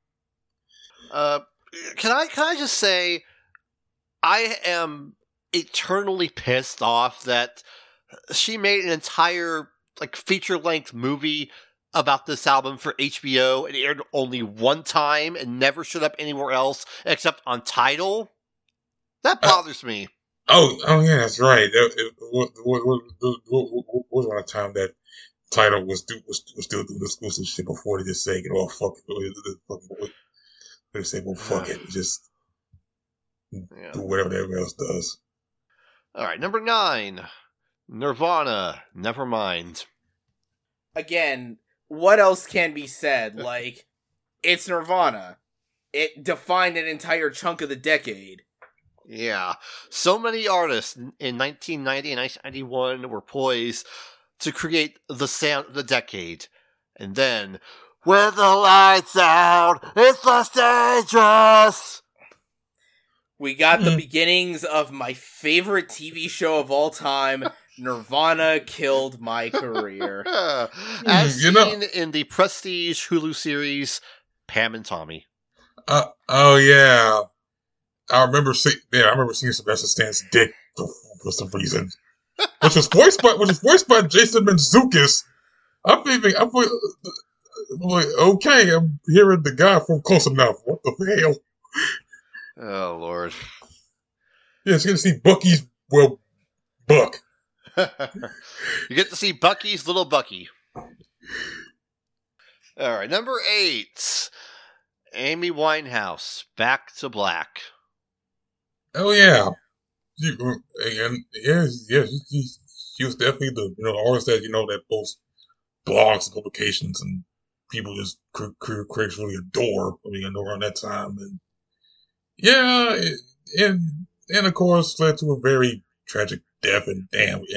Can I just say, I am eternally pissed off that she made an entire feature-length movie about this album for HBO and aired only one time and never showed up anywhere else except on Tidal. That bothers me. Oh yeah, that's right. It was one time that Tidal was still doing exclusive shit before they just say, fuck it. They say, well, fuck it. Just do whatever everyone else does. All right, number 9, Nirvana, Nevermind. Again, what else can be said? It's Nirvana. It defined an entire chunk of the decade. Yeah. So many artists in 1990 and 1991 were poised to create the sound of the decade. And then, with the lights out, it's less dangerous! We got the beginnings of my favorite TV show of all time, Nirvana Killed My Career. As seen in the Prestige Hulu series, Pam and Tommy. Oh yeah. I remember seeing Sylvester Stan's dick for some reason. Which was voiced by Jason Mantzoukas. I'm like, okay, I'm hearing the guy from Close Enough. What the hell? Oh, Lord. Yeah, it's gonna see Bucky's, Buck. You get to see Bucky's little Bucky. Alright, number 8. Amy Winehouse, Back to Black. Oh, yeah. She was definitely the artist that, that posts blogs and publications and people just critics really adore. Around that time. And yeah, and of course led to a very tragic death and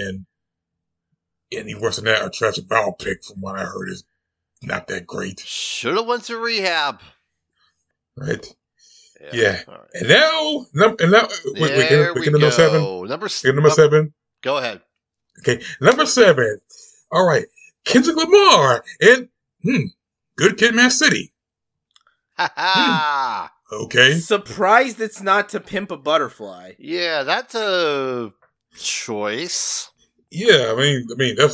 even worse than that, a tragic biopic from what I heard is not that great. Should've went to rehab. Right. Yeah. Right. And now, wait, number 7. Number 7. Go ahead. Okay, number 7. All right, Kendrick Lamar and Good Kid, Mad City. Ha ha. Okay. Surprised it's not To Pimp a Butterfly. Yeah, that's a choice. Yeah, it's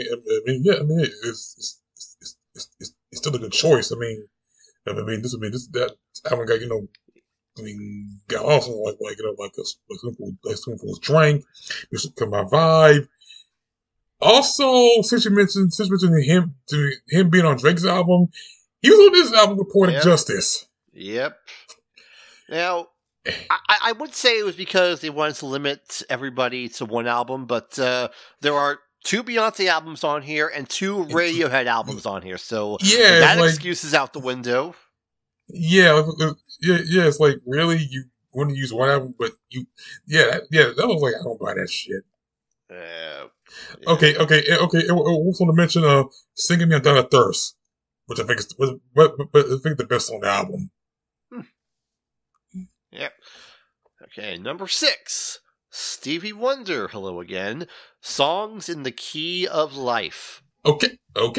still a good choice. That haven't got got also like a spoonful drink. This will come my vibe. Also, since you mentioned him being on Drake's album, he was on this album with Poetic Justice. Yep. Now, I would say it was because they wanted to limit everybody to one album, but there are 2 Beyonce albums on here and 2 Radiohead albums on here, so that excuse is out the window. Yeah, it's like, really? You want to use one album, but that was like, I don't buy that shit. Yeah. Okay. I also want to mention Singing Me Down a Thirst, which I think is the best on the album. Yep. Okay, number 6, Stevie Wonder, hello again. Songs in the Key of Life. Okay.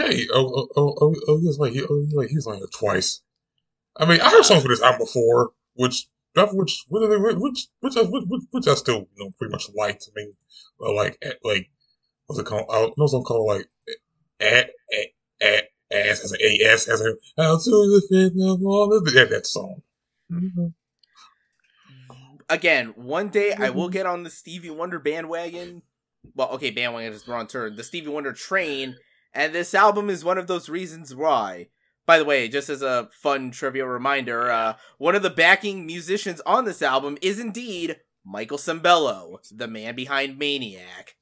He's on here twice. I mean, I heard songs for this album before, which I still pretty much liked. I mean, what's it called? I know some called like ass as an AS as a how to the fit of all that song. Mm-hmm. Again, one day I will get on the Stevie Wonder bandwagon. Well, okay, bandwagon is the wrong term. The Stevie Wonder train, and this album is one of those reasons why. By the way, just as a fun trivia reminder, one of the backing musicians on this album is indeed Michael Sembello, the man behind Maniac.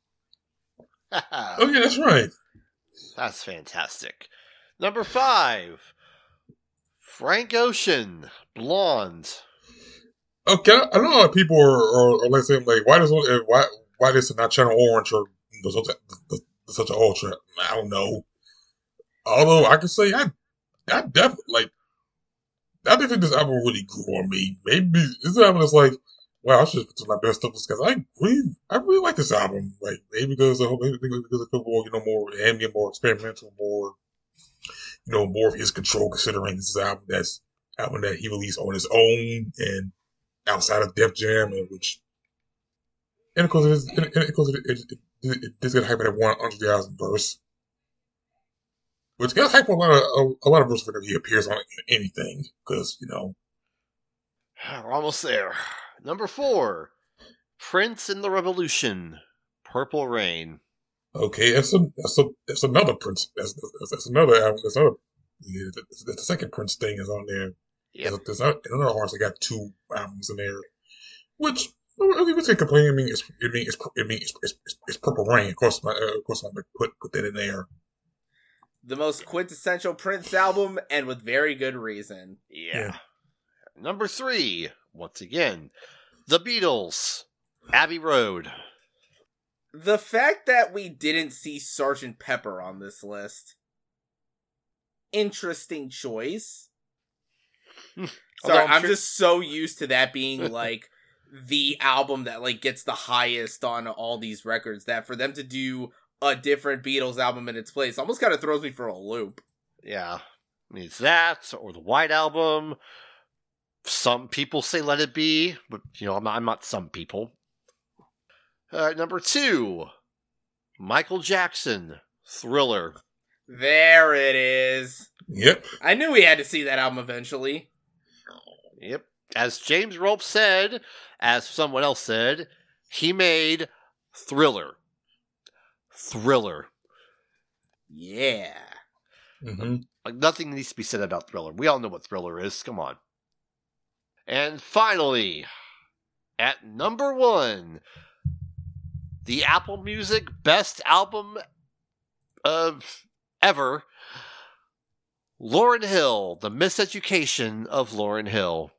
Oh yeah, that's right. That's fantastic. Number 5, Frank Ocean, Blonde. Okay, I know a lot of people are like saying like, why this is not Channel Orange or such an ultra? I don't know. Although I can say I definitely think this album really grew on me. Maybe this album is like, wow, I should put my best stuff because I really like this album. Like maybe because it's more more ambient, more experimental, more more of his control. Considering this is an album that he released on his own and outside of Def Jam, and of course it does get hyped at 100,000 verse, which gets hyped a lot of verses whenever he appears on anything, because We're almost there. Number 4, Prince and the Revolution, Purple Rain. Okay, that's another Prince. That's another album. That's the second Prince thing is on there. Yep. There's another artist that got 2 albums in there, which we can complain. I mean, it's Purple Rain. Of course, I'm gonna put that in there. The most quintessential Prince album, and with very good reason. Yeah. Number 3, once again, The Beatles, Abbey Road. The fact that we didn't see Sgt. Pepper on this list, interesting choice. Sorry, I'm just so used to that being like the album that like gets the highest on all these records that for them to do a different Beatles album in its place almost kind of throws me for a loop. Yeah. I mean, it's that or the White Album. Some people say Let It Be, but I'm not some people. Number 2, Michael Jackson, Thriller. There it is. Yep. I knew we had to see that album eventually. Yep. As James Rolfe said, as someone else said, he made Thriller. Thriller. Yeah. Mm-hmm. Like, nothing needs to be said about Thriller. We all know what Thriller is. Come on. And finally, at number 1, the Apple Music Best Album of Ever, Lauryn Hill, The Miseducation of Lauryn Hill.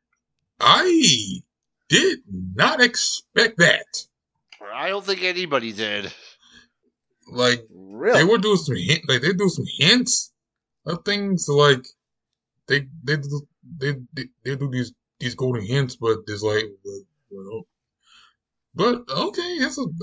I did not expect that. I don't think anybody did. Really? They would do some hints of things like they do these golden hints, but there's like but okay,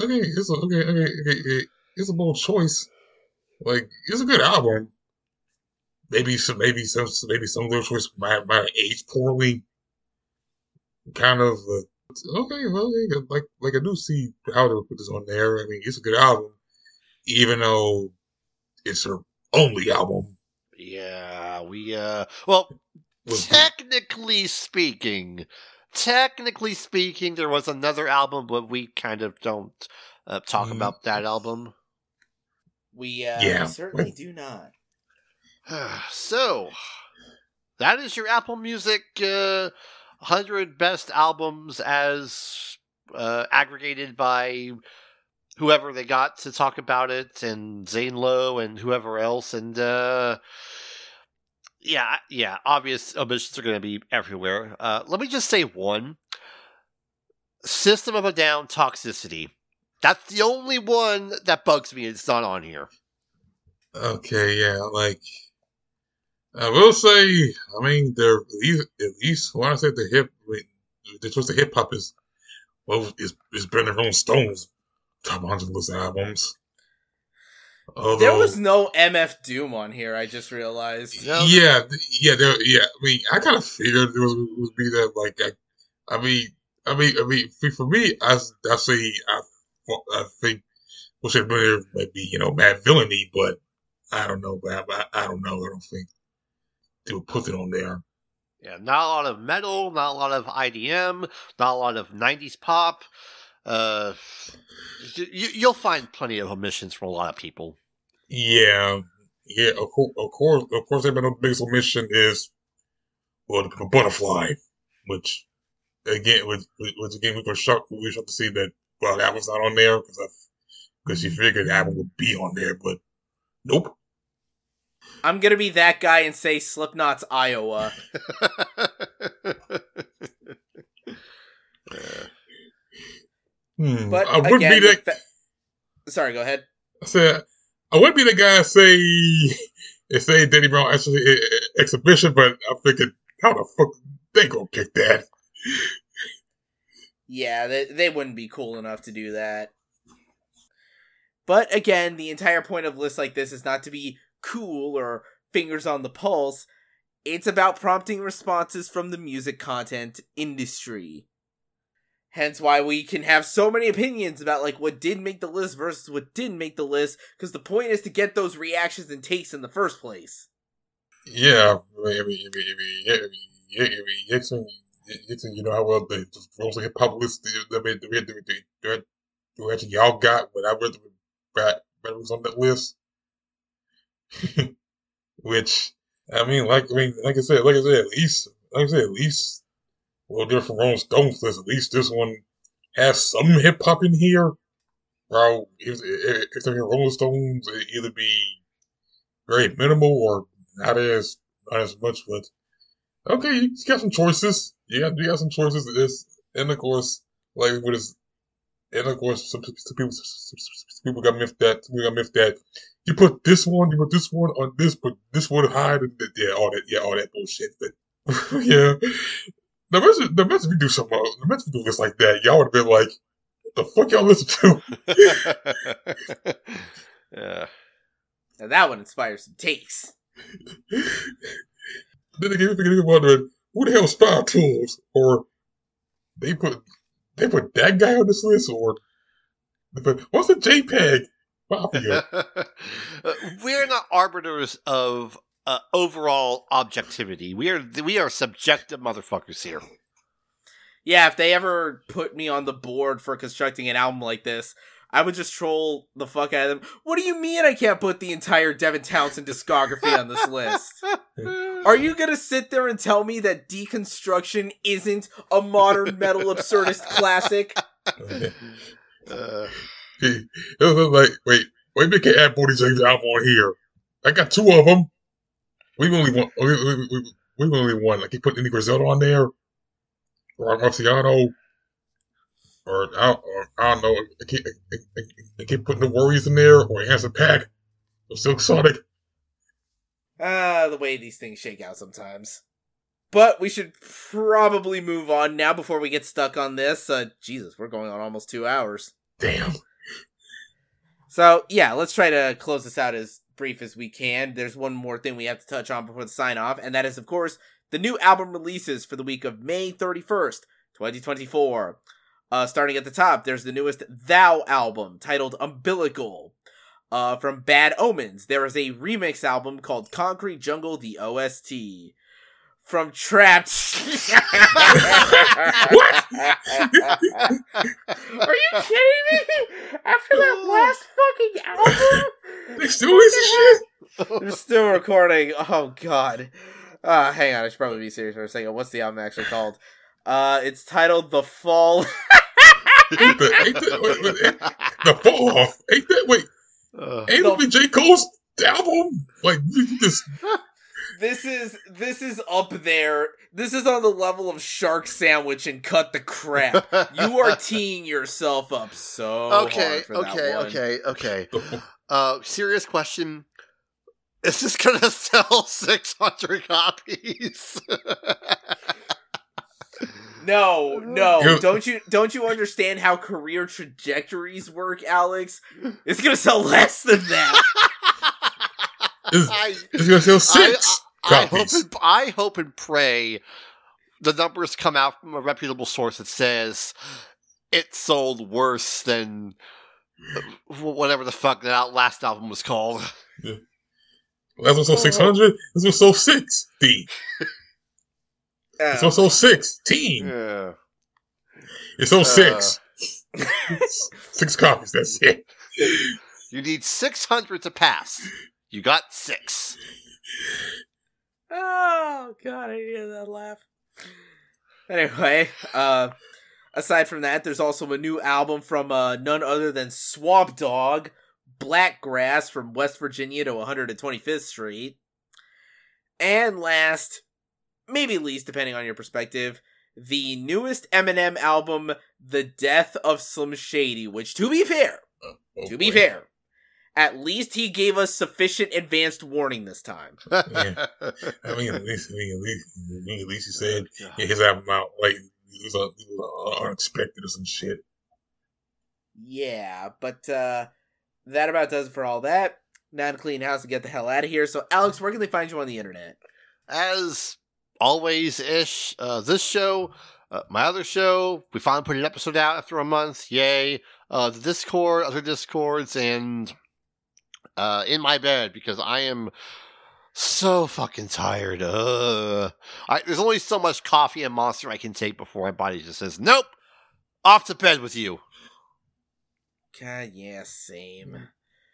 it's a bold choice. Like it's a good album. Maybe some of their choice might age poorly. Kind of okay. Like I do see how they would put this on there. I mean, it's a good album, even though it's her only album. Yeah, technically speaking, there was another album, but we kind of don't talk about that album. We certainly do not. So, that is your Apple Music 100 best albums as aggregated by whoever they got to talk about it, and Zane Lowe and whoever else, and yeah, obvious omissions are going to be everywhere. Let me just say one. System of a Down, Toxicity. That's the only one that bugs me. It's not on here. Okay, yeah, like I will say, I mean, they're at least when I said the hip hop is well, it's better than Rolling Stones top 100 list albums. Although, there was no MF Doom on here. I just realized. Yeah. I mean, I kind of figured it would be that. Like, I mean, for me, I say I think what should have been there might be Mad Villainy, but I don't know. But I don't know. I don't think they would put it on there. Yeah, not a lot of metal, not a lot of IDM, not a lot of 90s pop. You'll find plenty of omissions from a lot of people. Yeah. Of course. The biggest omission is the Butterfly, which again, we were shocked to see that that was not on there because you figured the album would be on there, but nope. I'm gonna be that guy and say Slipknot's Iowa. But I wouldn't again, be that. Sorry, go ahead. I said I wouldn't be the guy and say Danny Brown exhibition, but I'm thinking, how the fuck they gonna pick that? Yeah, they wouldn't be cool enough to do that. But again, the entire point of lists like this is not to be cool or fingers on the pulse. It's about prompting responses from the music content industry. Hence why we can have so many opinions about like what did make the list versus what didn't make the list, because the point is to get those reactions and takes in the first place. Yeah, I mean, you know how well the most hip hop list that actually y'all got when I read the was on that list. Which like I said, at least well, they're from Rolling Stones list. At least this one has some hip hop in here. Well, if they're Rolling Stones, it'd either be very minimal or not as much. But okay, you got some choices. You got some choices. And of course, some people got miffed that you put this one on this, but this one hide, and all that bullshit. But yeah. The rest of you do something. The rest of you do this like that. Y'all would have been like, "What the fuck y'all listen to?" Yeah. Now that would inspire some takes. Then again, you're wondering who the hell is Star Tools, or they put that guy on this list, or what's the JPEG Mafia? We're not arbiters of overall objectivity. We are subjective motherfuckers here. Yeah, if they ever put me on the board for constructing an album like this, I would just troll the fuck out of them. What do you mean I can't put the entire Devin Townsend discography on this list? Are you gonna sit there and tell me that Deconstruction isn't a modern metal absurdist classic? It was like, wait, we can't add Bodie James' album on here. I got two of them. We've only one. Like, he put Andy Griselda on there, or Marciano, or I don't know. I keep putting the Warriors in there, or Hanson Pack, or Silk Sonic. The way these things shake out sometimes. But we should probably move on now before we get stuck on this. Jesus, we're going on almost 2 hours. Damn. So, yeah, let's try to close this out as brief as we can. There's one more thing we have to touch on before the sign off, and that is, of course, the new album releases for the week of May 31st, 2024. Starting at the top, there's the newest Thou album, titled Umbilical. From Bad Omens, there is a remix album called Concrete Jungle, the OST. From Trapped... What? Are you kidding me? After that last fucking album? They still releasing shit? They're still recording. Oh, God. Hang on, I should probably be serious for a second. What's the album actually called? It's titled The Fall... The Fall Off. Ain't that be J. Cole's album? Like, you just... This is up there. This is on the level of Shark Sandwich and Cut the Crap. You are teeing yourself up so hard for that one. Okay. Serious question. Is this gonna sell 600 copies? No. Don't you understand how career trajectories work, Alex? It's gonna sell less than that. It's gonna sell 6 copies. I hope and pray the numbers come out from a reputable source that says it sold worse than whatever the fuck that last album was called. Yeah. Last one sold 600. This one sold 60. This one sold 16. Yeah. It sold 6. 6 copies. That's it. You need 600 to pass. You got 6. Oh god, I hear that laugh. Anyway, aside from that, there's also a new album from none other than Swamp Dogg, Blackgrass from West Virginia to 125th Street. And last, maybe least, depending on your perspective, the newest Eminem album, The Death of Slim Shady, which, to be fair, at least he gave us sufficient advanced warning this time. Yeah. I mean, at least he said his album out like it was unexpected or some shit. Yeah, but that about does it for all that. Now to clean house and get the hell out of here. So, Alex, where can they find you on the internet? As always-ish, this show, my other show, we finally put an episode out after a month. Yay. The Discord, other Discords, and in my bed, because I am so fucking tired. There's only so much coffee and Monster I can take before my body just says, nope, off to bed with you. God, yeah, same.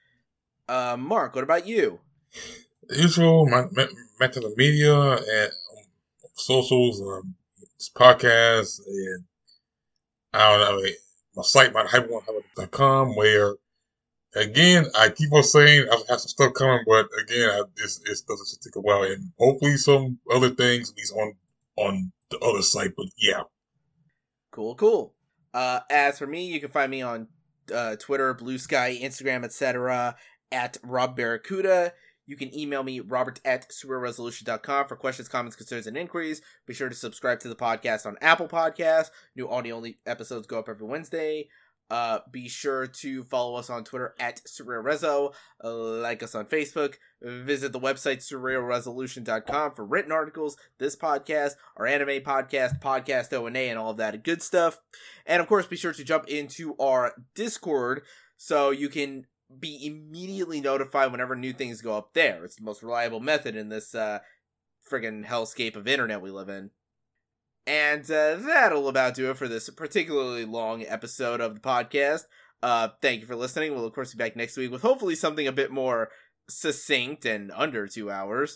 Mark, what about you? Usual, my method of media and socials, this podcast, and I don't know, my site, my hyper1hyper.com, where again, I keep on saying I have some stuff coming, but again, this doesn't take a while, and hopefully some other things, at least on the other site. But yeah, cool. As for me, you can find me on Twitter, Blue Sky, Instagram, etc. at Rob Barracuda. You can email me, robert@superresolution.com for questions, comments, concerns, and inquiries. Be sure to subscribe to the podcast on Apple Podcasts. New audio-only episodes go up every Wednesday. Be sure to follow us on Twitter at SurrealRezo, like us on Facebook, visit the website surrealresolution.com for written articles, this podcast, our anime podcast, Podcast O&A, and all of that good stuff. And of course, be sure to jump into our Discord so you can be immediately notified whenever new things go up there. It's the most reliable method in this friggin' hellscape of internet we live in. And that'll about do it for this particularly long episode of the podcast. Thank you for listening. We'll, of course, be back next week with hopefully something a bit more succinct and under 2 hours.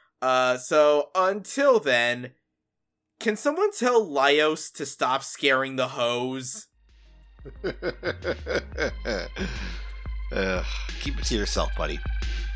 So, until then, can someone tell Laios to stop scaring the hoes? Keep it to yourself, buddy.